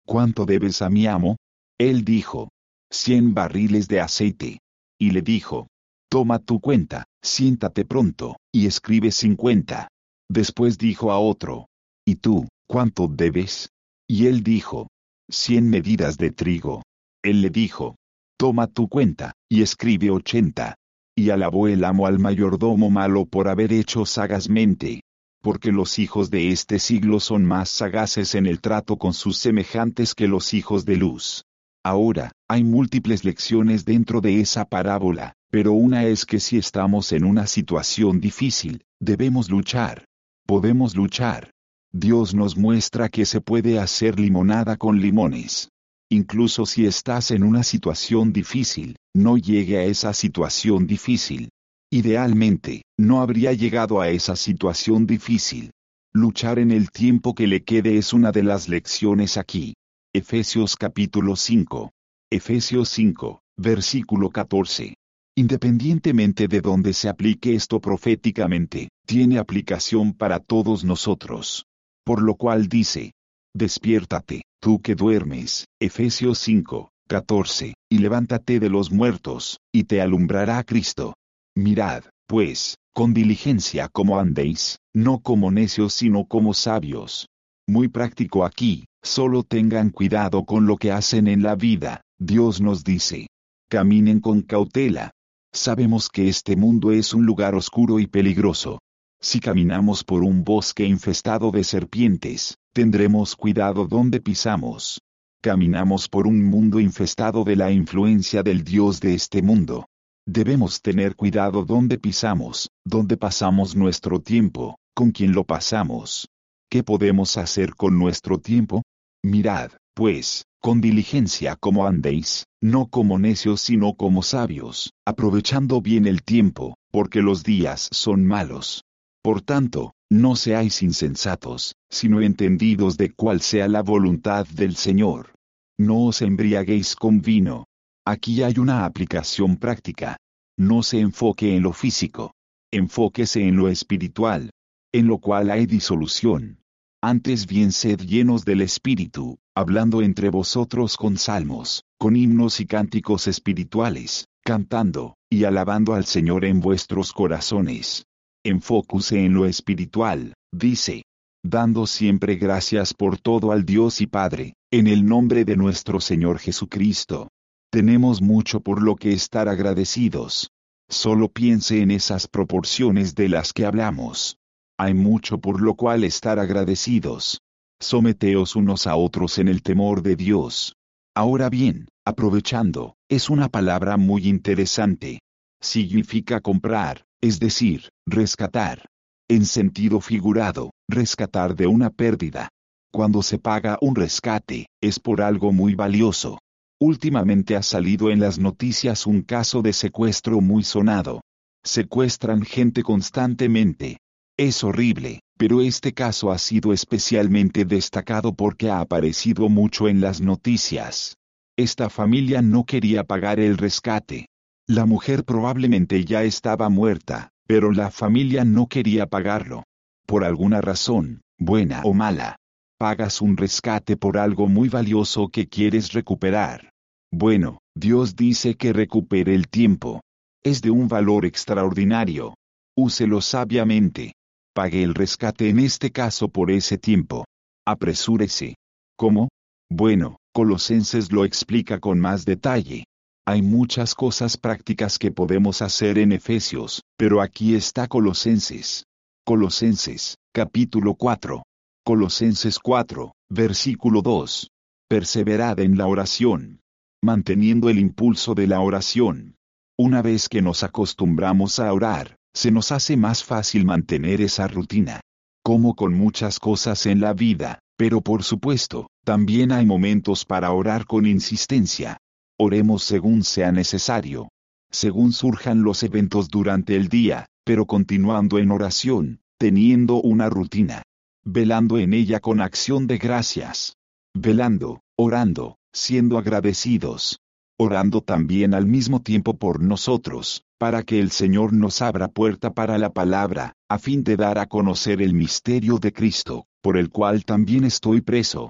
¿cuánto debes a mi amo? Él dijo, cien barriles de aceite. Y le dijo, toma tu cuenta, siéntate pronto, y escribe cincuenta. Después dijo a otro, ¿y tú, cuánto debes? Y él dijo, cien medidas de trigo. Él le dijo, toma tu cuenta, y escribe ochenta. Y alabó el amo al mayordomo malo por haber hecho sagazmente. Porque los hijos de este siglo son más sagaces en el trato con sus semejantes que los hijos de luz. Ahora, hay múltiples lecciones dentro de esa parábola, pero una es que si estamos en una situación difícil, debemos luchar. Podemos luchar. Dios nos muestra que se puede hacer limonada con limones. Incluso si estás en una situación difícil, no llegue a esa situación difícil. Idealmente, no habría llegado a esa situación difícil. Luchar en el tiempo que le quede es una de las lecciones aquí. Efesios capítulo cinco. Efesios cinco, versículo catorce. Independientemente de donde se aplique esto proféticamente, tiene aplicación para todos nosotros. Por lo cual dice, despiértate, tú que duermes, Efesios cinco, catorce, y levántate de los muertos, y te alumbrará Cristo. Mirad, pues, con diligencia cómo andéis, no como necios sino como sabios. Muy práctico aquí, solo tengan cuidado con lo que hacen en la vida, Dios nos dice. Caminen con cautela. Sabemos que este mundo es un lugar oscuro y peligroso. Si caminamos por un bosque infestado de serpientes, tendremos cuidado donde pisamos. Caminamos por un mundo infestado de la influencia del Dios de este mundo. Debemos tener cuidado donde pisamos, donde pasamos nuestro tiempo, con quien lo pasamos. ¿Qué podemos hacer con nuestro tiempo? Mirad, pues, con diligencia cómo andéis, no como necios sino como sabios, aprovechando bien el tiempo, porque los días son malos. Por tanto, no seáis insensatos, sino entendidos de cuál sea la voluntad del Señor. No os embriaguéis con vino. Aquí hay una aplicación práctica. No se enfoque en lo físico. Enfóquese en lo espiritual, en lo cual hay disolución. Antes bien sed llenos del Espíritu, hablando entre vosotros con salmos, con himnos y cánticos espirituales, cantando, y alabando al Señor en vuestros corazones. Enfócuse en lo espiritual, dice, dando siempre gracias por todo al Dios y Padre, en el nombre de nuestro Señor Jesucristo. Tenemos mucho por lo que estar agradecidos. Solo piense en esas proporciones de las que hablamos. Hay mucho por lo cual estar agradecidos. Someteos unos a otros en el temor de Dios. Ahora bien, aprovechando, es una palabra muy interesante. Significa comprar, es decir, rescatar. En sentido figurado, rescatar de una pérdida. Cuando se paga un rescate, es por algo muy valioso. Últimamente ha salido en las noticias un caso de secuestro muy sonado. Secuestran gente constantemente. Es horrible, pero este caso ha sido especialmente destacado porque ha aparecido mucho en las noticias. Esta familia no quería pagar el rescate. La mujer probablemente ya estaba muerta, pero la familia no quería pagarlo. Por alguna razón, buena o mala. Pagas un rescate por algo muy valioso que quieres recuperar. Bueno, Dios dice que recupere el tiempo. Es de un valor extraordinario. Úselo sabiamente. Pague el rescate en este caso por ese tiempo. Apresúrese. ¿Cómo? Bueno, Colosenses lo explica con más detalle. Hay muchas cosas prácticas que podemos hacer en Efesios, pero aquí está Colosenses. Colosenses, capítulo cuatro. Colosenses cuatro, versículo dos. Perseverad en la oración. Manteniendo el impulso de la oración. Una vez que nos acostumbramos a orar, se nos hace más fácil mantener esa rutina. Como con muchas cosas en la vida, pero por supuesto, también hay momentos para orar con insistencia. Oremos según sea necesario. Según surjan los eventos durante el día, pero continuando en oración, teniendo una rutina. Velando en ella con acción de gracias. Velando, orando, siendo agradecidos. Orando también al mismo tiempo por nosotros, para que el Señor nos abra puerta para la palabra, a fin de dar a conocer el misterio de Cristo, por el cual también estoy preso.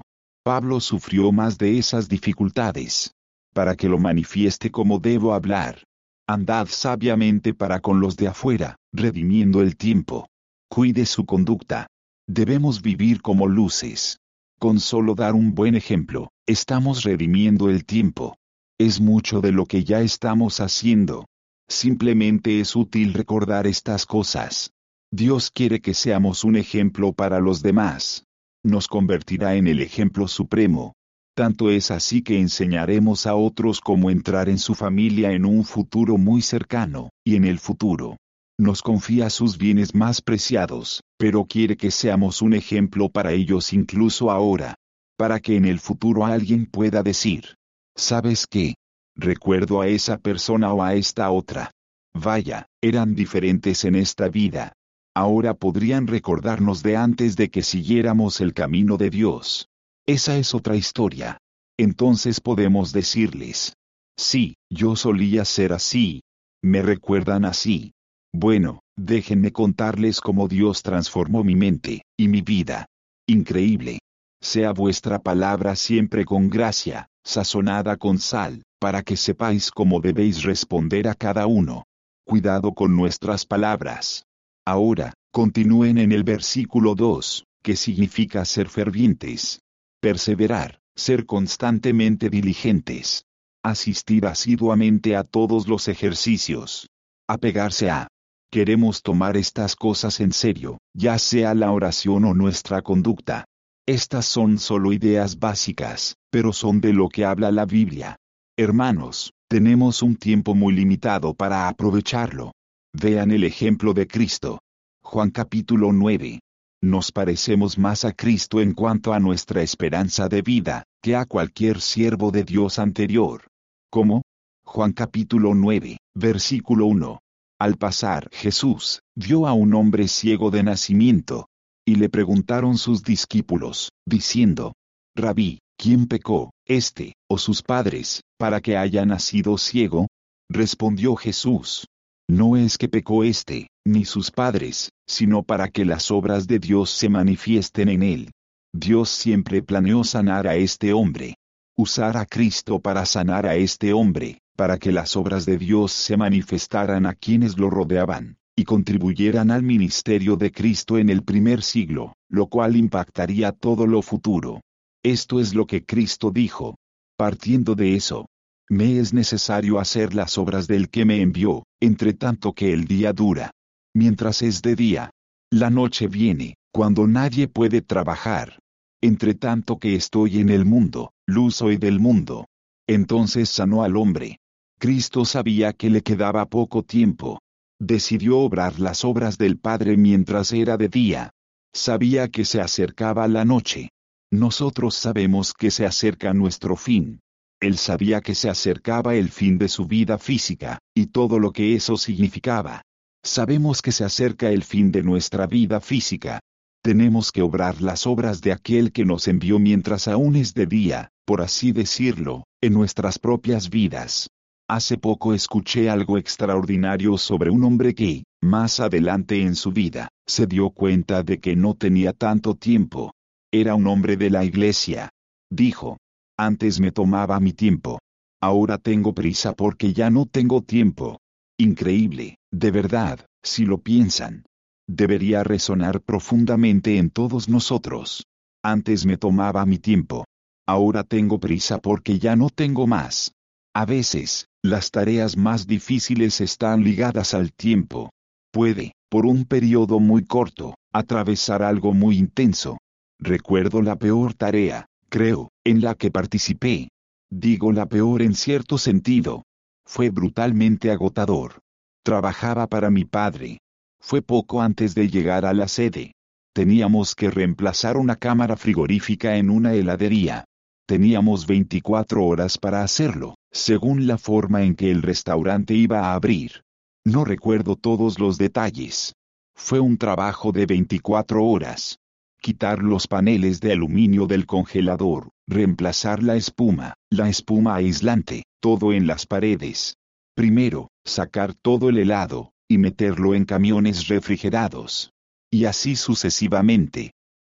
Pablo sufrió más de esas dificultades. Para que lo manifieste como debo hablar. Andad sabiamente para con los de afuera, redimiendo el tiempo. Cuide su conducta. Debemos vivir como luces. Con solo dar un buen ejemplo, estamos redimiendo el tiempo. Es mucho de lo que ya estamos haciendo. Simplemente es útil recordar estas cosas. Dios quiere que seamos un ejemplo para los demás. Nos convertirá en el ejemplo supremo. Tanto es así que enseñaremos a otros cómo entrar en su familia en un futuro muy cercano, y en el futuro. Nos confía sus bienes más preciados, pero quiere que seamos un ejemplo para ellos incluso ahora. Para que en el futuro alguien pueda decir, ¿sabes qué? Recuerdo a esa persona o a esta otra. Vaya, eran diferentes en esta vida. Ahora podrían recordarnos de antes de que siguiéramos el camino de Dios. Esa es otra historia. Entonces podemos decirles, sí, yo solía ser así. Me recuerdan así. Bueno, déjenme contarles cómo Dios transformó mi mente, y mi vida. Increíble. Sea vuestra palabra siempre con gracia, sazonada con sal, para que sepáis cómo debéis responder a cada uno. Cuidado con nuestras palabras. Ahora, continúen en el versículo dos, que significa ser fervientes. Perseverar, ser constantemente diligentes. Asistir asiduamente a todos los ejercicios. Apegarse a. Queremos tomar estas cosas en serio, ya sea la oración o nuestra conducta. Estas son solo ideas básicas, pero son de lo que habla la Biblia. Hermanos, tenemos un tiempo muy limitado para aprovecharlo. Vean el ejemplo de Cristo. Juan capítulo nueve. Nos parecemos más a Cristo en cuanto a nuestra esperanza de vida, que a cualquier siervo de Dios anterior. ¿Cómo? Juan capítulo nueve, versículo uno. Al pasar Jesús, vio a un hombre ciego de nacimiento. Y le preguntaron sus discípulos, diciendo, Rabí, ¿quién pecó, éste, o sus padres, para que haya nacido ciego? Respondió Jesús, no es que pecó éste, ni sus padres, sino para que las obras de Dios se manifiesten en él. Dios siempre planeó sanar a este hombre. Usar a Cristo para sanar a este hombre, para que las obras de Dios se manifestaran a quienes lo rodeaban, y contribuyeran al ministerio de Cristo en el primer siglo, lo cual impactaría todo lo futuro. Esto es lo que Cristo dijo. Partiendo de eso, me es necesario hacer las obras del que me envió, entre tanto que el día dura. Mientras es de día, la noche viene, cuando nadie puede trabajar. Entre tanto que estoy en el mundo, luz soy del mundo. Entonces sanó al hombre. Cristo sabía que le quedaba poco tiempo. Decidió obrar las obras del Padre mientras era de día. Sabía que se acercaba la noche. Nosotros sabemos que se acerca nuestro fin. Él sabía que se acercaba el fin de su vida física, y todo lo que eso significaba. Sabemos que se acerca el fin de nuestra vida física. Tenemos que obrar las obras de aquel que nos envió mientras aún es de día, por así decirlo, en nuestras propias vidas. Hace poco escuché algo extraordinario sobre un hombre que, más adelante en su vida, se dio cuenta de que no tenía tanto tiempo. Era un hombre de la iglesia. Dijo, antes me tomaba mi tiempo. Ahora tengo prisa porque ya no tengo tiempo. Increíble, de verdad, si lo piensan. Debería resonar profundamente en todos nosotros. Antes me tomaba mi tiempo. Ahora tengo prisa porque ya no tengo más. A veces, las tareas más difíciles están ligadas al tiempo. Puede, por un periodo muy corto, atravesar algo muy intenso. Recuerdo la peor tarea, creo, en la que participé. Digo la peor en cierto sentido. Fue brutalmente agotador. Trabajaba para mi padre. Fue poco antes de llegar a la sede. Teníamos que reemplazar una cámara frigorífica en una heladería. Teníamos veinticuatro horas para hacerlo, según la forma en que el restaurante iba a abrir. No recuerdo todos los detalles. Fue un trabajo de veinticuatro horas. Quitar los paneles de aluminio del congelador, reemplazar la espuma, la espuma aislante, todo en las paredes. Primero, sacar todo el helado, y meterlo en camiones refrigerados. Y así sucesivamente.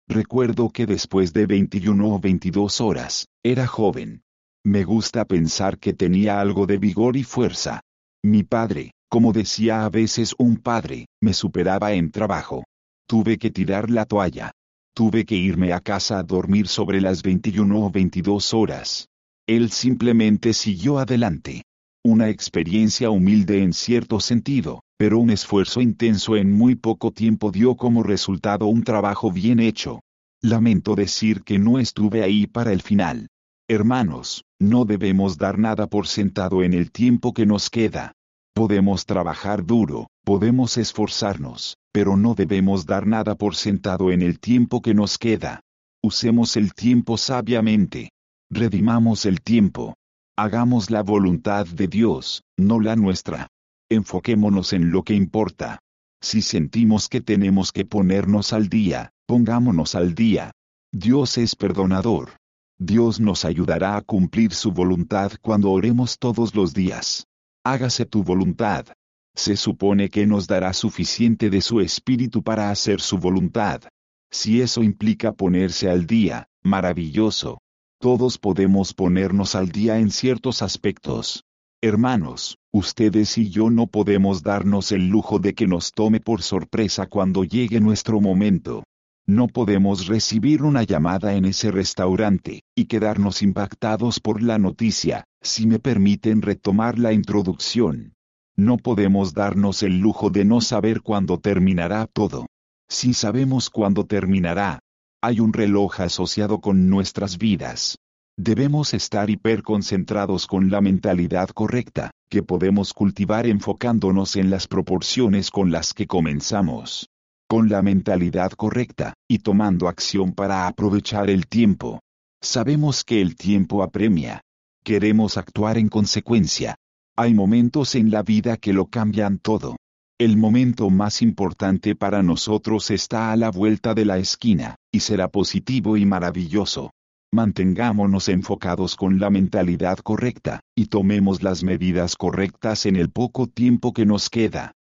Recuerdo que después de veintiuna o veintidós horas, era joven. Me gusta pensar que tenía algo de vigor y fuerza. Mi padre, como decía a veces un padre, me superaba en trabajo. Tuve que tirar la toalla. Tuve que irme a casa a dormir sobre las veintiuna o veintidós horas. Él simplemente siguió adelante. Una experiencia humilde en cierto sentido, pero un esfuerzo intenso en muy poco tiempo dio como resultado un trabajo bien hecho. Lamento decir que no estuve ahí para el final. Hermanos, no debemos dar nada por sentado en el tiempo que nos queda. Podemos trabajar duro, podemos esforzarnos, pero no debemos dar nada por sentado en el tiempo que nos queda. Usemos el tiempo sabiamente. Redimamos el tiempo. Hagamos la voluntad de Dios, no la nuestra. Enfoquémonos en lo que importa. Si sentimos que tenemos que ponernos al día, pongámonos al día. Dios es perdonador. Dios nos ayudará a cumplir su voluntad cuando oremos todos los días. Hágase tu voluntad. Se supone que nos dará suficiente de su espíritu para hacer su voluntad. Si eso implica ponerse al día, maravilloso. Todos podemos ponernos al día en ciertos aspectos. Hermanos, ustedes y yo no podemos darnos el lujo de que nos tome por sorpresa cuando llegue nuestro momento. No podemos recibir una llamada en ese restaurante, y quedarnos impactados por la noticia, si me permiten retomar la introducción. No podemos darnos el lujo de no saber cuándo terminará todo. Si sabemos cuándo terminará, hay un reloj asociado con nuestras vidas. Debemos estar hiperconcentrados con la mentalidad correcta, que podemos cultivar enfocándonos en las proporciones con las que comenzamos. Con la mentalidad correcta, y tomando acción para aprovechar el tiempo. Sabemos que el tiempo apremia. Queremos actuar en consecuencia. Hay momentos en la vida que lo cambian todo. El momento más importante para nosotros está a la vuelta de la esquina, y será positivo y maravilloso. Mantengámonos enfocados con la mentalidad correcta, y tomemos las medidas correctas en el poco tiempo que nos queda.